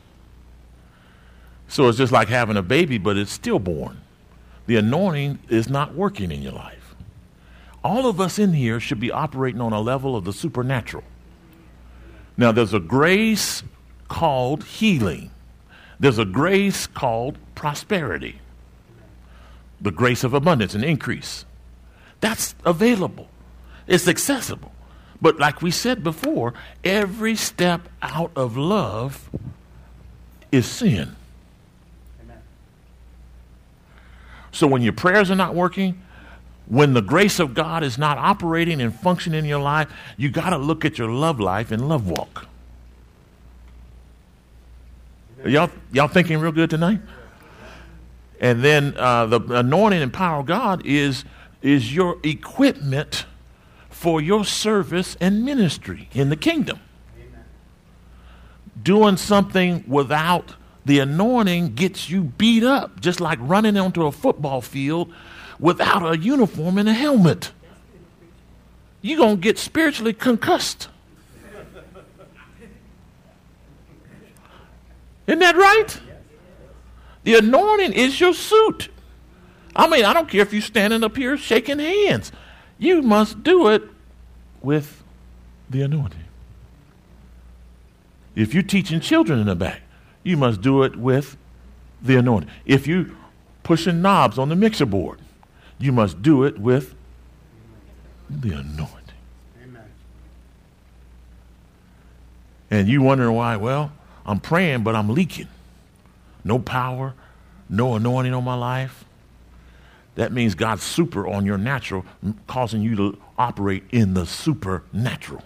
So it's just like having a baby, but it's stillborn. The anointing is not working in your life. All of us in here should be operating on a level of the supernatural. Now, there's a grace called healing. There's a grace called prosperity. The grace of abundance and increase. That's available. It's accessible. But like we said before, every step out of love is sin. So when your prayers are not working, when the grace of God is not operating and functioning in your life, you got to look at your love life and love walk. Y'all, y'all thinking real good tonight? And then uh, the anointing and power of God is, is your equipment for your service and ministry in the kingdom. Amen. Doing something without the anointing gets you beat up, just like running onto a football field without a uniform and a helmet. You're going to get spiritually concussed. Isn't that right? The anointing is your suit. I mean, I don't care if you're standing up here shaking hands. You must do it with the anointing. If you're teaching children in the back, you must do it with the anointing. If you're pushing knobs on the mixer board, you must do it with the anointing. Amen. And you wondering why? Well, I'm praying, but I'm leaking. No power, no anointing on my life. That means God's super on your natural, causing you to operate in the supernatural.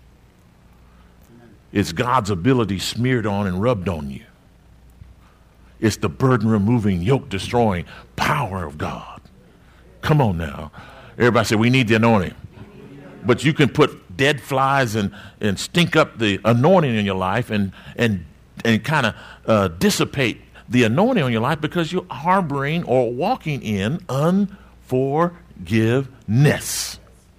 It's God's ability smeared on and rubbed on you. It's the burden-removing, yoke-destroying power of God. Come on now. Everybody say, we need the anointing. But you can put dead flies and, and stink up the anointing in your life and, and, and kind of uh, dissipate the anointing on your life because you're harboring or walking in unforgiveness.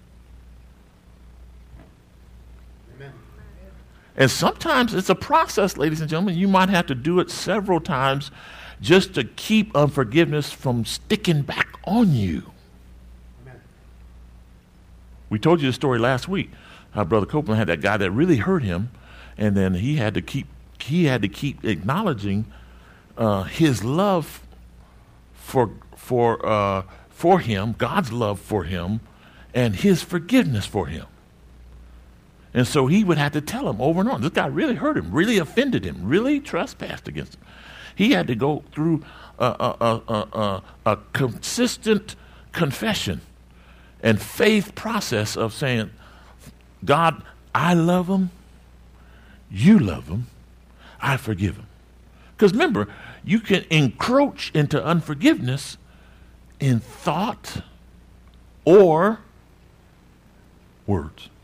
And sometimes it's a process, ladies and gentlemen. You might have to do it several times just to keep unforgiveness from sticking back on you. Amen. We told you the story last week, how Brother Copeland had that guy that really hurt him, and then he had to keep he had to keep acknowledging uh, his love for for uh, for him, God's love for him, and his forgiveness for him. And so he would have to tell him over and over. This guy really hurt him, really offended him, really trespassed against him. He had to go through a, a, a, a, a consistent confession and faith process of saying, God, I love him, you love him, I forgive him. Because remember, you can encroach into unforgiveness in thought or words.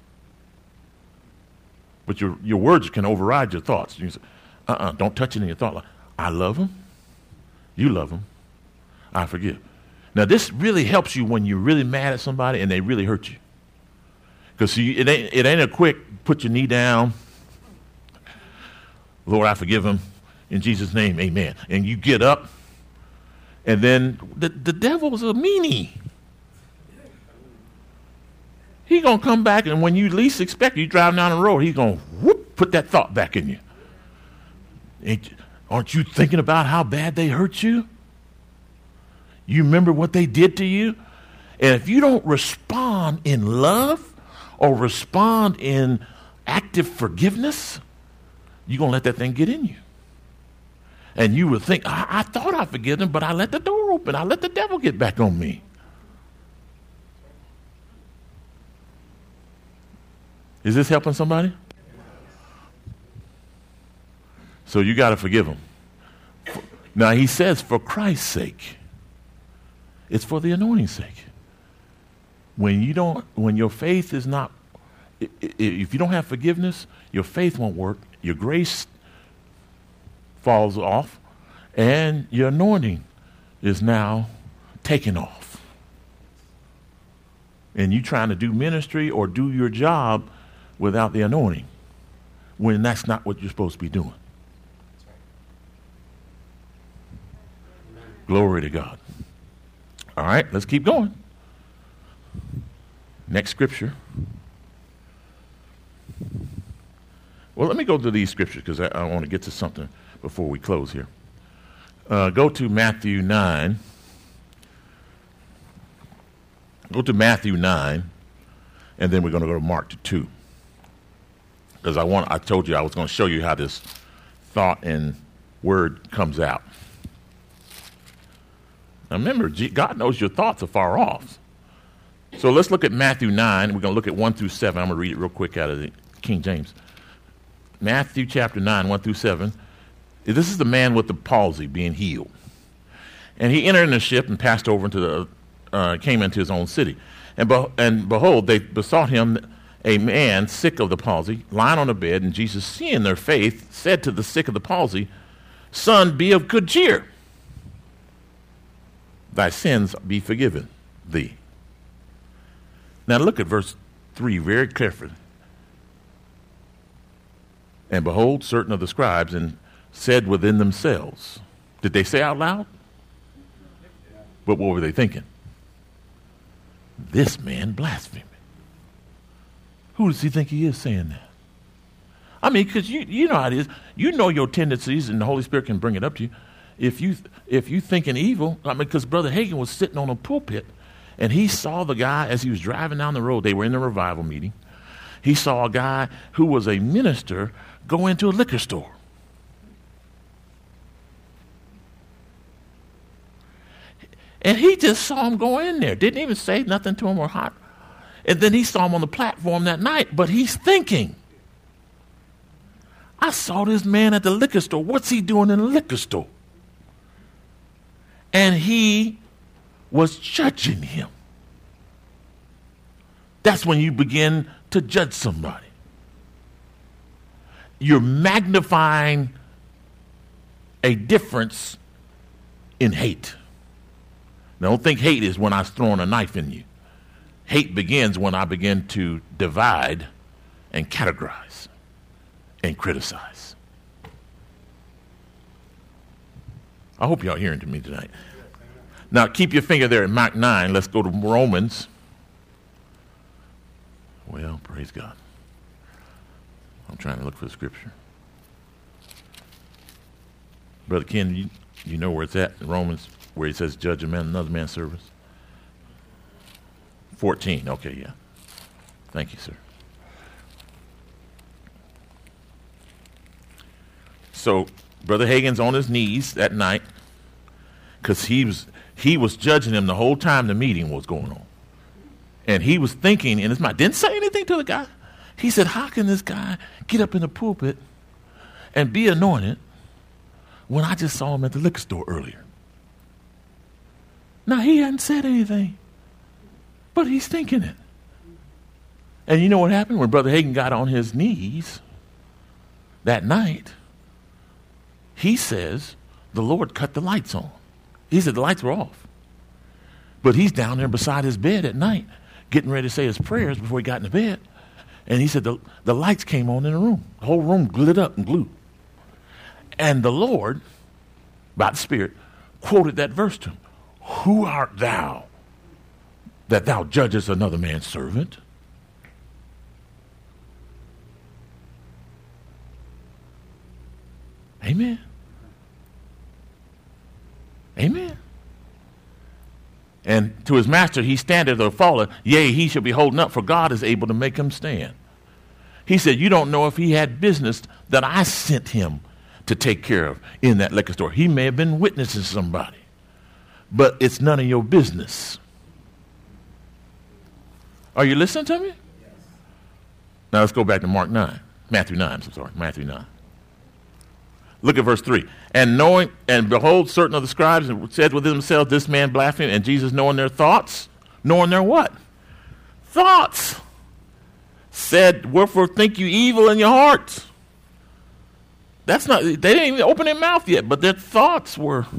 But your, your words can override your thoughts. You can say, uh-uh, don't touch it in your thought life. I love him. You love him. I forgive. Now, this really helps you when you're really mad at somebody and they really hurt you. Because it ain't, it ain't a quick put your knee down. Lord, I forgive him. In Jesus' name, amen. And you get up. And then the, the devil's a meanie. He's going to come back, and when you least expect it, you drive down the road, he's going to whoop, put that thought back in you. Ain't, aren't you thinking about how bad they hurt you? You remember what they did to you? And if you don't respond in love or respond in active forgiveness, you're going to let that thing get in you. And you will think, I, I thought I forgive them, but I let the door open. I let the devil get back on me. Is this helping somebody? So you got to forgive them. Now he says, for Christ's sake. It's for the anointing's sake. When you don't, when your faith is not, if you don't have forgiveness, your faith won't work. Your grace falls off, and your anointing is now taken off. And you trying to do ministry or do your job without the anointing, when that's not what you're supposed to be doing. Glory to God. All right, let's keep going. Next scripture. Well, let me go to these scriptures because I, I want to get to something before we close here. Uh, go to Matthew nine. Go to Matthew nine, and then we're going to go to Mark two. Because I want, I told you I was going to show you how this thought and word comes out. Now remember, God knows your thoughts are far off. So let's look at Matthew nine. We're going to look at one through seven. I'm going to read it real quick out of the King James. Matthew chapter nine, one through seven. This is the man with the palsy being healed. And he entered in a ship and passed over into the, uh, came into his own city. And, be- and behold, they besought him, a man sick of the palsy, lying on a bed. And Jesus, seeing their faith, said to the sick of the palsy, Son, be of good cheer. Thy sins be forgiven thee. Now look at verse three very carefully. And behold, certain of the scribes and said within themselves. Did they say out loud? But what were they thinking? This man blaspheming. Who does he think he is saying that? I mean, because you you know how it is. You know your tendencies, and the Holy Spirit can bring it up to you. If you if you thinking evil, I mean, because Brother Hagin was sitting on a pulpit, and he saw the guy as he was driving down the road. They were in a revival meeting. He saw a guy who was a minister go into a liquor store. And he just saw him go in there. Didn't even say nothing to him or hot. And then he saw him on the platform that night. But he's thinking, I saw this man at the liquor store. What's he doing in the liquor store? And he was judging him. That's when you begin to judge somebody. You're magnifying a difference in hate. Now, don't think hate is when I'm throwing a knife in you. Hate begins when I begin to divide and categorize and criticize. I hope y'all hearing to me tonight. Now, keep your finger there in Mark nine. Let's go to Romans. Well, praise God. I'm trying to look for the scripture. Brother Ken, you, you know where it's at in Romans, where he says, judge a man another man's service? fourteen, okay, yeah. Thank you, sir. So, Brother Hagin's on his knees that night because he was, he was judging him the whole time the meeting was going on. And he was thinking in his mind, didn't say anything to the guy. He said, how can this guy get up in the pulpit and be anointed when I just saw him at the liquor store earlier? Now, he hadn't said anything, but he's thinking it. And you know what happened? When Brother Hagin got on his knees that night, he says, the Lord cut the lights on. He said the lights were off. But he's down there beside his bed at night, getting ready to say his prayers before he got into bed. And he said the, the lights came on in the room. The whole room lit up and glue. And the Lord, by the Spirit, quoted that verse to him. Who art thou that thou judgest another man's servant? Amen. Amen. And to his master, he standeth or falleth, yea, he shall be holding up, for God is able to make him stand. He said, you don't know if he had business that I sent him to take care of in that liquor store. He may have been witnessing somebody, but it's none of your business. Are you listening to me? Yes. Now let's go back to Mark nine, Matthew nine, I'm sorry, Matthew nine. Look at verse three. And knowing, and behold, certain of the scribes said within themselves, this man blasphemed, and Jesus knowing their thoughts, knowing their what? Thoughts. Said, wherefore think you evil in your hearts? That's not, they didn't even open their mouth yet, but their thoughts were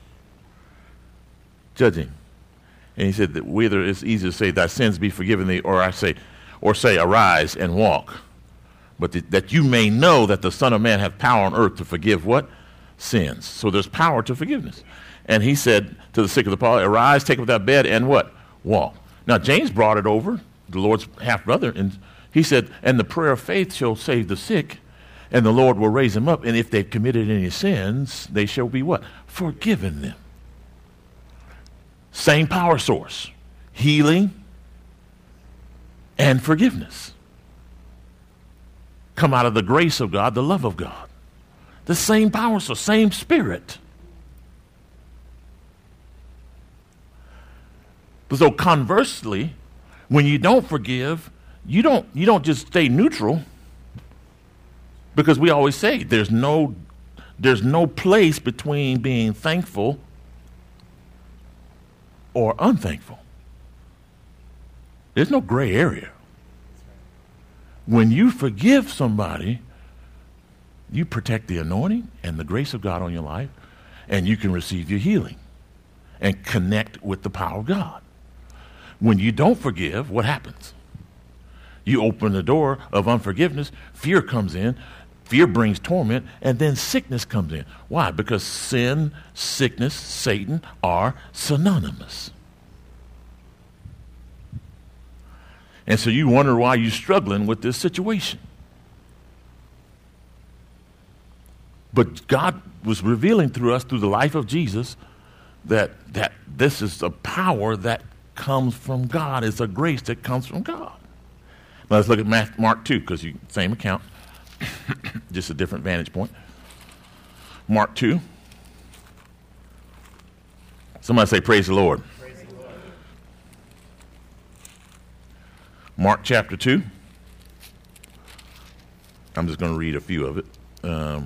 judging. And he said that whether it's easy to say, thy sins be forgiven thee, or I say, or say, arise and walk. But th- that you may know that the Son of Man hath power on earth to forgive what? Sins. So there's power to forgiveness. And he said to the sick of the palsy, arise, take up thy bed, and what? Walk. Now James brought it over, the Lord's half-brother, and he said, and the prayer of faith shall save the sick, and the Lord will raise them up. And if they've committed any sins, they shall be what? Forgiven them. Same power source. Healing and forgiveness. Come out of the grace of God, the love of God. The same power source, same spirit. But so conversely, when you don't forgive, You don't you don't just stay neutral, because we always say there's no there's no place between being thankful or unthankful. There's no gray area. When you forgive somebody, you protect the anointing and the grace of God on your life, and you can receive your healing and connect with the power of God. When you don't forgive, what happens? You open the door of unforgiveness, fear comes in, fear brings torment, and then sickness comes in. Why? Because sin, sickness, Satan are synonymous. And so you wonder why you're struggling with this situation. But God was revealing through us, through the life of Jesus, that, that this is a power that comes from God. It's a grace that comes from God. Now let's look at Mark two, because you same account, just a different vantage point. Mark two. Somebody say, praise the Lord. Praise the Lord. Mark chapter two. I'm just going to read a few of it. Um,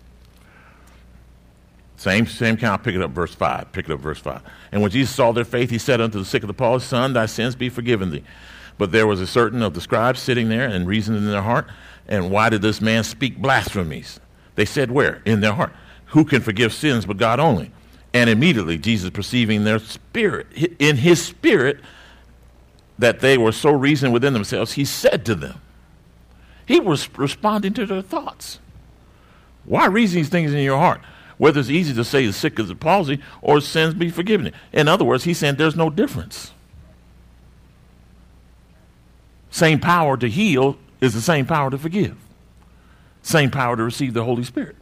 same same count. Pick it up, verse five. Pick it up, verse five. And when Jesus saw their faith, he said unto the sick of the palsy, Son, thy sins be forgiven thee. But there was a certain of the scribes sitting there and reasoning in their heart, and why did this man speak blasphemies? They said, where? In their heart. Who can forgive sins but God only? And immediately Jesus, perceiving their spirit, in his spirit, that they were so reasoning within themselves, he said to them, he was responding to their thoughts. Why reason these things in your heart? Whether it's easy to say the sick of the palsy or sins be forgiven. In other words, he's saying there's no difference. Same power to heal is the same power to forgive. Same power to receive the Holy Spirit.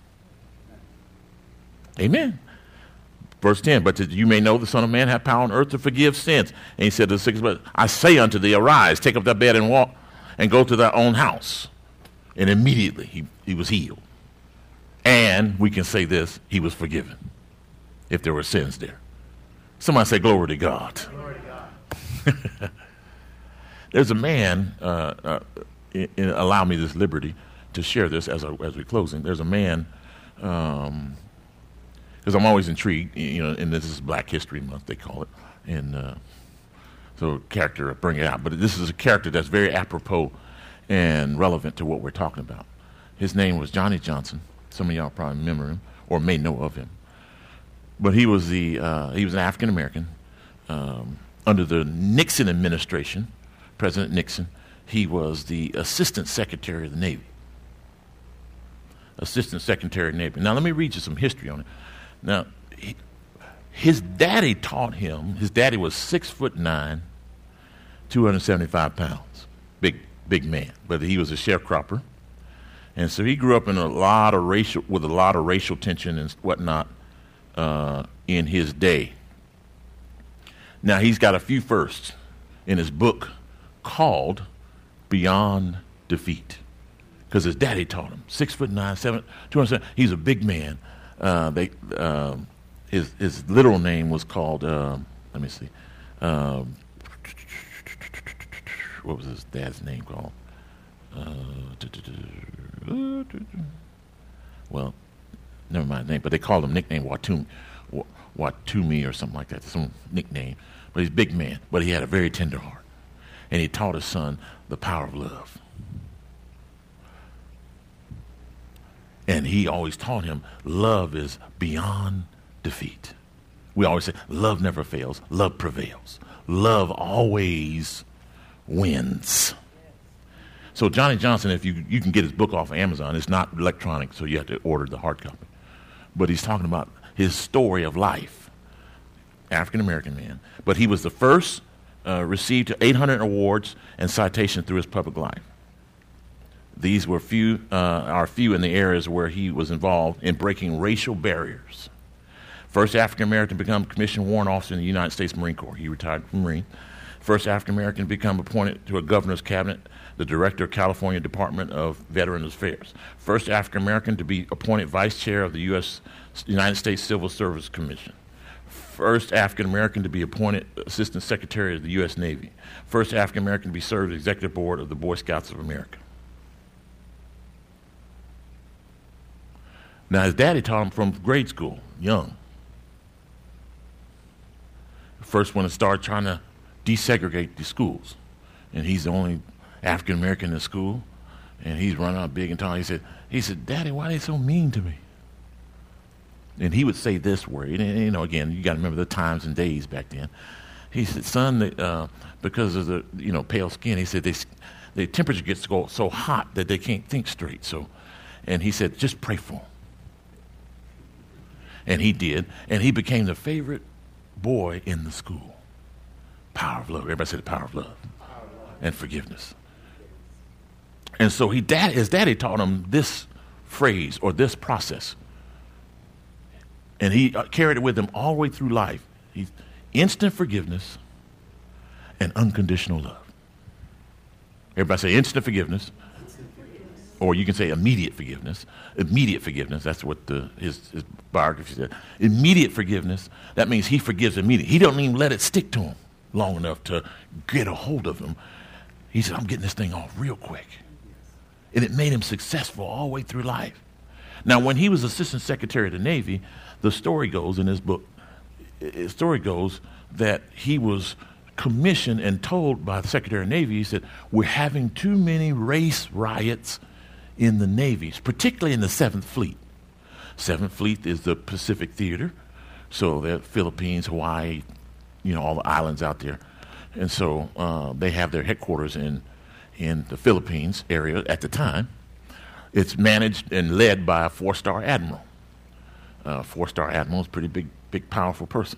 Amen. Verse ten, but that you may know the Son of Man hath power on earth to forgive sins. And he said to the sick, I say unto thee, arise, take up thy bed and walk, and go to thy own house. And immediately he, he was healed. And we can say this, he was forgiven, if there were sins there. Somebody say, glory to God. Glory to God. There's a man, uh, uh, in, in, allow me this liberty to share this as, I, as we're closing. There's a man, because um, I'm always intrigued, you know, and this is Black History Month, they call it. And uh, so character, bring it out. But this is a character that's very apropos and relevant to what we're talking about. His name was Johnny Johnson. Some of y'all probably remember him or may know of him. But he was the uh, he was an African American um, under the Nixon administration. President Nixon, he was the Assistant Secretary of the Navy. Assistant Secretary of the Navy. Now, let me read you some history on it. Now, he, his daddy taught him, his daddy was six foot nine, two hundred seventy-five pounds. Big, big man. But he was a sharecropper. And so he grew up in a lot of racial, with a lot of racial tension and whatnot uh, in his day. Now he's got a few firsts in his book called Beyond Defeat, because his daddy taught him. Six foot nine, seven, two hundred. He's a big man. Uh, they, uh, his his literal name was called. Uh, let me see. Um, what was his dad's name called? Uh, well, never mind the name, but they called him nickname Watumi, Watumi or something like that, some nickname. But he's a big man, but he had a very tender heart. And he taught his son the power of love. And he always taught him love is beyond defeat. We always say love never fails, love prevails. Love always wins. So Johnny Johnson, if you you can get his book off of Amazon, it's not electronic, so you have to order the hard copy. But he's talking about his story of life, African-American man. But he was the first, uh, received eight hundred awards and citations through his public life. These were few, uh, are few in the areas where he was involved in breaking racial barriers. First African-American to become commissioned warrant officer in the United States Marine Corps. He retired from Marine. First African-American to become appointed to a governor's cabinet, the director of California Department of Veterans Affairs. First African-American to be appointed vice chair of the U S United States Civil Service Commission. First African-American to be appointed assistant secretary of the U S Navy. First African-American to be served as executive board of the Boy Scouts of America. Now, his daddy taught him from grade school, young. First one to start trying to desegregate the schools. And he's the only African-American in the school. And he's running out big and tall. He said, he said, Daddy, why are they so mean to me? And he would say this word. And, you know, again, you got to remember the times and days back then. He said, son, they, uh, because of the, you know, pale skin, he said, they, the temperature gets so, so hot that they can't think straight. So, and he said, just pray for them. And he did. And he became the favorite boy in the school. Power of love. Everybody said the power of love. Power of love. And forgiveness. And so he dad, his daddy taught him this phrase or this process. And he uh, carried it with him all the way through life. He's instant forgiveness and unconditional love. Everybody say instant forgiveness. Or you can say immediate forgiveness. Immediate forgiveness. That's what the, his, his biography said. Immediate forgiveness. That means he forgives immediately. He don't even let it stick to him long enough to get a hold of him. He said, I'm getting this thing off real quick. And it made him successful all the way through life. Now, when he was assistant secretary of the Navy, the story goes in his book, the story goes that he was commissioned and told by the Secretary of the Navy, he said, we're having too many race riots in the navies, particularly in the Seventh Fleet. Seventh Fleet is the Pacific Theater, so the Philippines, Hawaii, you know, all the islands out there. And so uh, they have their headquarters in, in the Philippines area at the time. It's managed and led by a four-star admiral. Uh, four-star admiral is a pretty big, big, powerful person.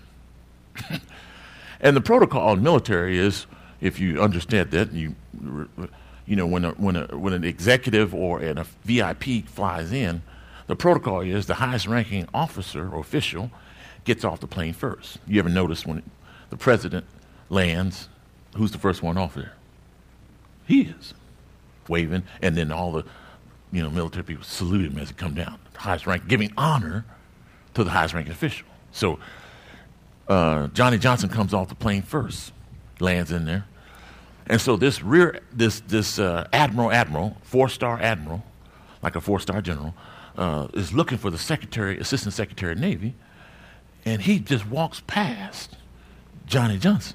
And the protocol in military is, if you understand that, you you know, when a, when a, when an executive or an, a V I P flies in, the protocol is the highest-ranking officer or official gets off the plane first. You ever notice when the president lands, who's the first one off there? He is, waving, and then all the you know military people salute him as he come down, highest rank, giving honor to the highest-ranking official. So uh, Johnny Johnson comes off the plane first, lands in there. And so this rear, this this uh, admiral, admiral, four-star admiral, like a four-star general, uh, is looking for the secretary, assistant secretary of Navy, and he just walks past Johnny Johnson.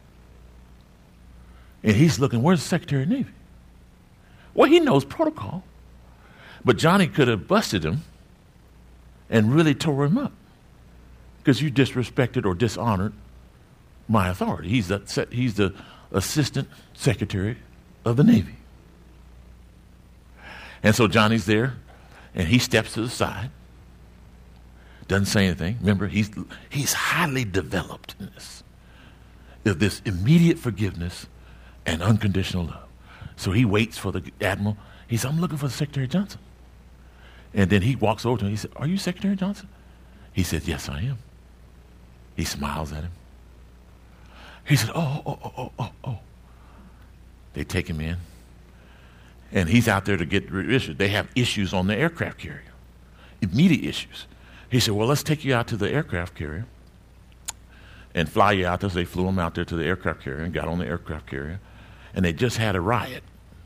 And he's looking, where's the secretary of Navy? Well, he knows protocol, but Johnny could have busted him and really tore him up because you disrespected or dishonored my authority. He's the, he's the assistant secretary of the Navy. And so Johnny's there, and he steps to the side, doesn't say anything. Remember, he's he's highly developed in this. Of this immediate forgiveness and unconditional love. So he waits for the admiral. He says, I'm looking for the Secretary Johnson. And then he walks over to him. He said, "Are you Secretary Johnson?" He said, "Yes, I am." He smiles at him. He said, "Oh, oh, oh, oh, oh, oh." They take him in. And he's out there to get rid of issues. They have issues on the aircraft carrier, immediate issues. He said, "Well, let's take you out to the aircraft carrier and fly you out there." So they flew him out there to the aircraft carrier and got on the aircraft carrier. And they just had a riot.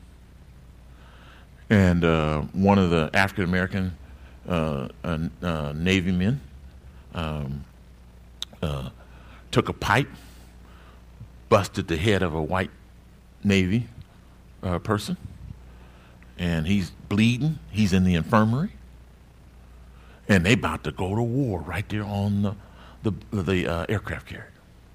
And uh, one of the African-American uh, uh, uh, Navy men um, uh, took a pipe, busted the head of a white Navy uh, person, and he's bleeding. He's in the infirmary. And they about to go to war right there on the, the, the uh, aircraft carrier.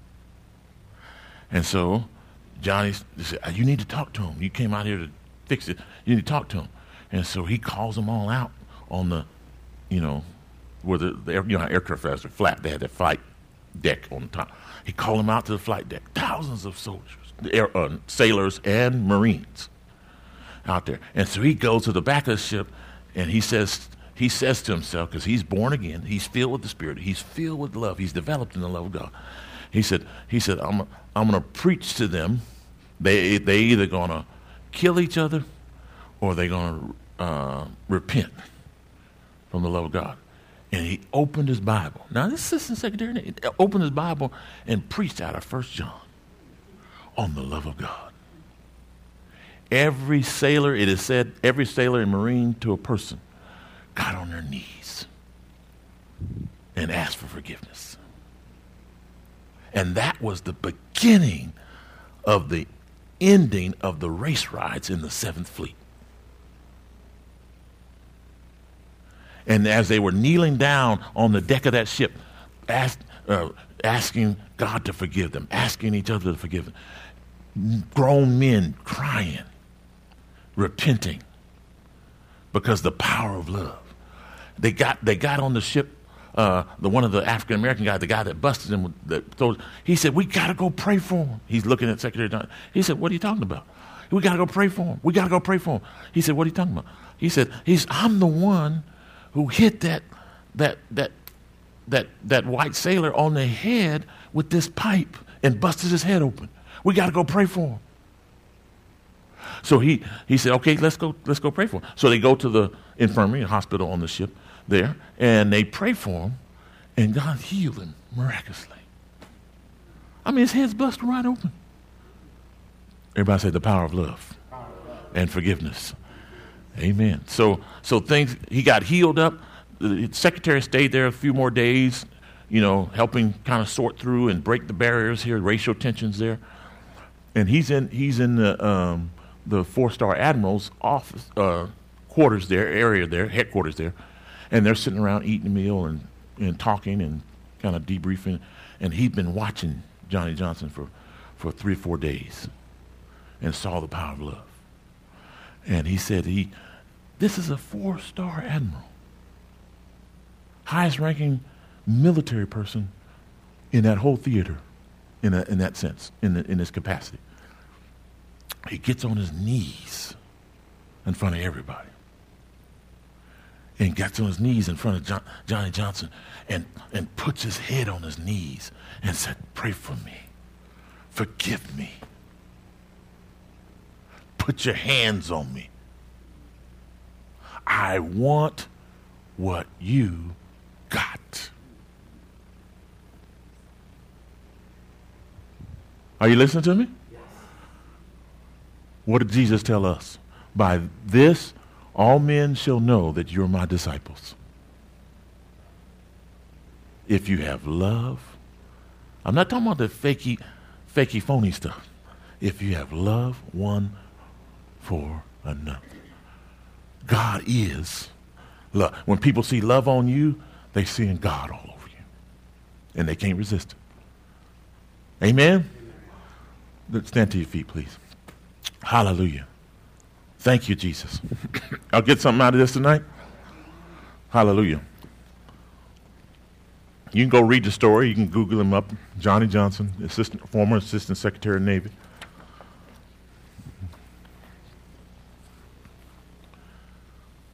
And so Johnny said, "You need to talk to him. You came out here to fix it. You need to talk to him." And so he calls them all out on the, you know, where the, the you know, aircraft are flat. They had that flight deck on the top. He called them out to the flight deck. Thousands of soldiers, air, uh, sailors, and Marines out there. And so he goes to the back of the ship, and he says, he says to himself, because he's born again, he's filled with the Spirit, he's filled with love, he's developed in the love of God. He said, he said, I'm, I'm going to preach to them. They they either going to kill each other or they're going to uh, repent from the love of God. And he opened his Bible. Now, this assistant secretary opened his Bible and preached out of First John on the love of God. Every sailor, it is said, every sailor and Marine to a person got on their knees and asked for forgiveness. And that was the beginning of the ending of the race riots in the Seventh Fleet. And as they were kneeling down on the deck of that ship, ask, uh, asking God to forgive them, asking each other to forgive them, grown men crying, repenting, because the power of love. They got they got on the ship. Uh, the one of the African American guys, the guy that busted him, that told, he said, "We got to go pray for him." He's looking at Secretary Johnson. He said, "What are you talking about?" "We got to go pray for him. We got to go pray for him." He said, "What are you talking about?" He said, "He's I'm the one who hit that that that that that white sailor on the head with this pipe and busted his head open. We got to go pray for him." So he he said, "Okay, let's go let's go pray for him." So they go to the infirmary, hospital on the ship there, and they pray for him, and God healed him miraculously. I mean, his head's busted right open. Everybody say the power of love, power of love. And forgiveness. Amen. So so things, he got healed up. The secretary stayed there a few more days, you know, helping kind of sort through and break the barriers here, racial tensions there. And he's in he's in the um, the four-star admiral's office uh, quarters there, area there, headquarters there, and they're sitting around eating a meal and, and talking and kind of debriefing. And he'd been watching Johnny Johnson for, for three or four days and saw the power of love. And he said, "He, this is a four-star admiral, highest-ranking military person in that whole theater, in a, in that sense, in the, in this capacity." He gets on his knees in front of everybody, and gets on his knees in front of John, Johnny Johnson, and and puts his head on his knees and said, "Pray for me, forgive me. Put your hands on me. I want what you got." Are you listening to me? Yes. What did Jesus tell us? "By this, all men shall know that you're my disciples, if you have love." I'm not talking about the fakey, fakey, phony stuff. If you have love one for another. God is love. When people see love on you, they see God all over you, and they can't resist it. Amen? Let's stand to your feet, please. Hallelujah. Thank you, Jesus. I'll get something out of this tonight. Hallelujah. You can go read the story. You can Google him up. Johnny Johnson, assistant, former Assistant Secretary of the Navy.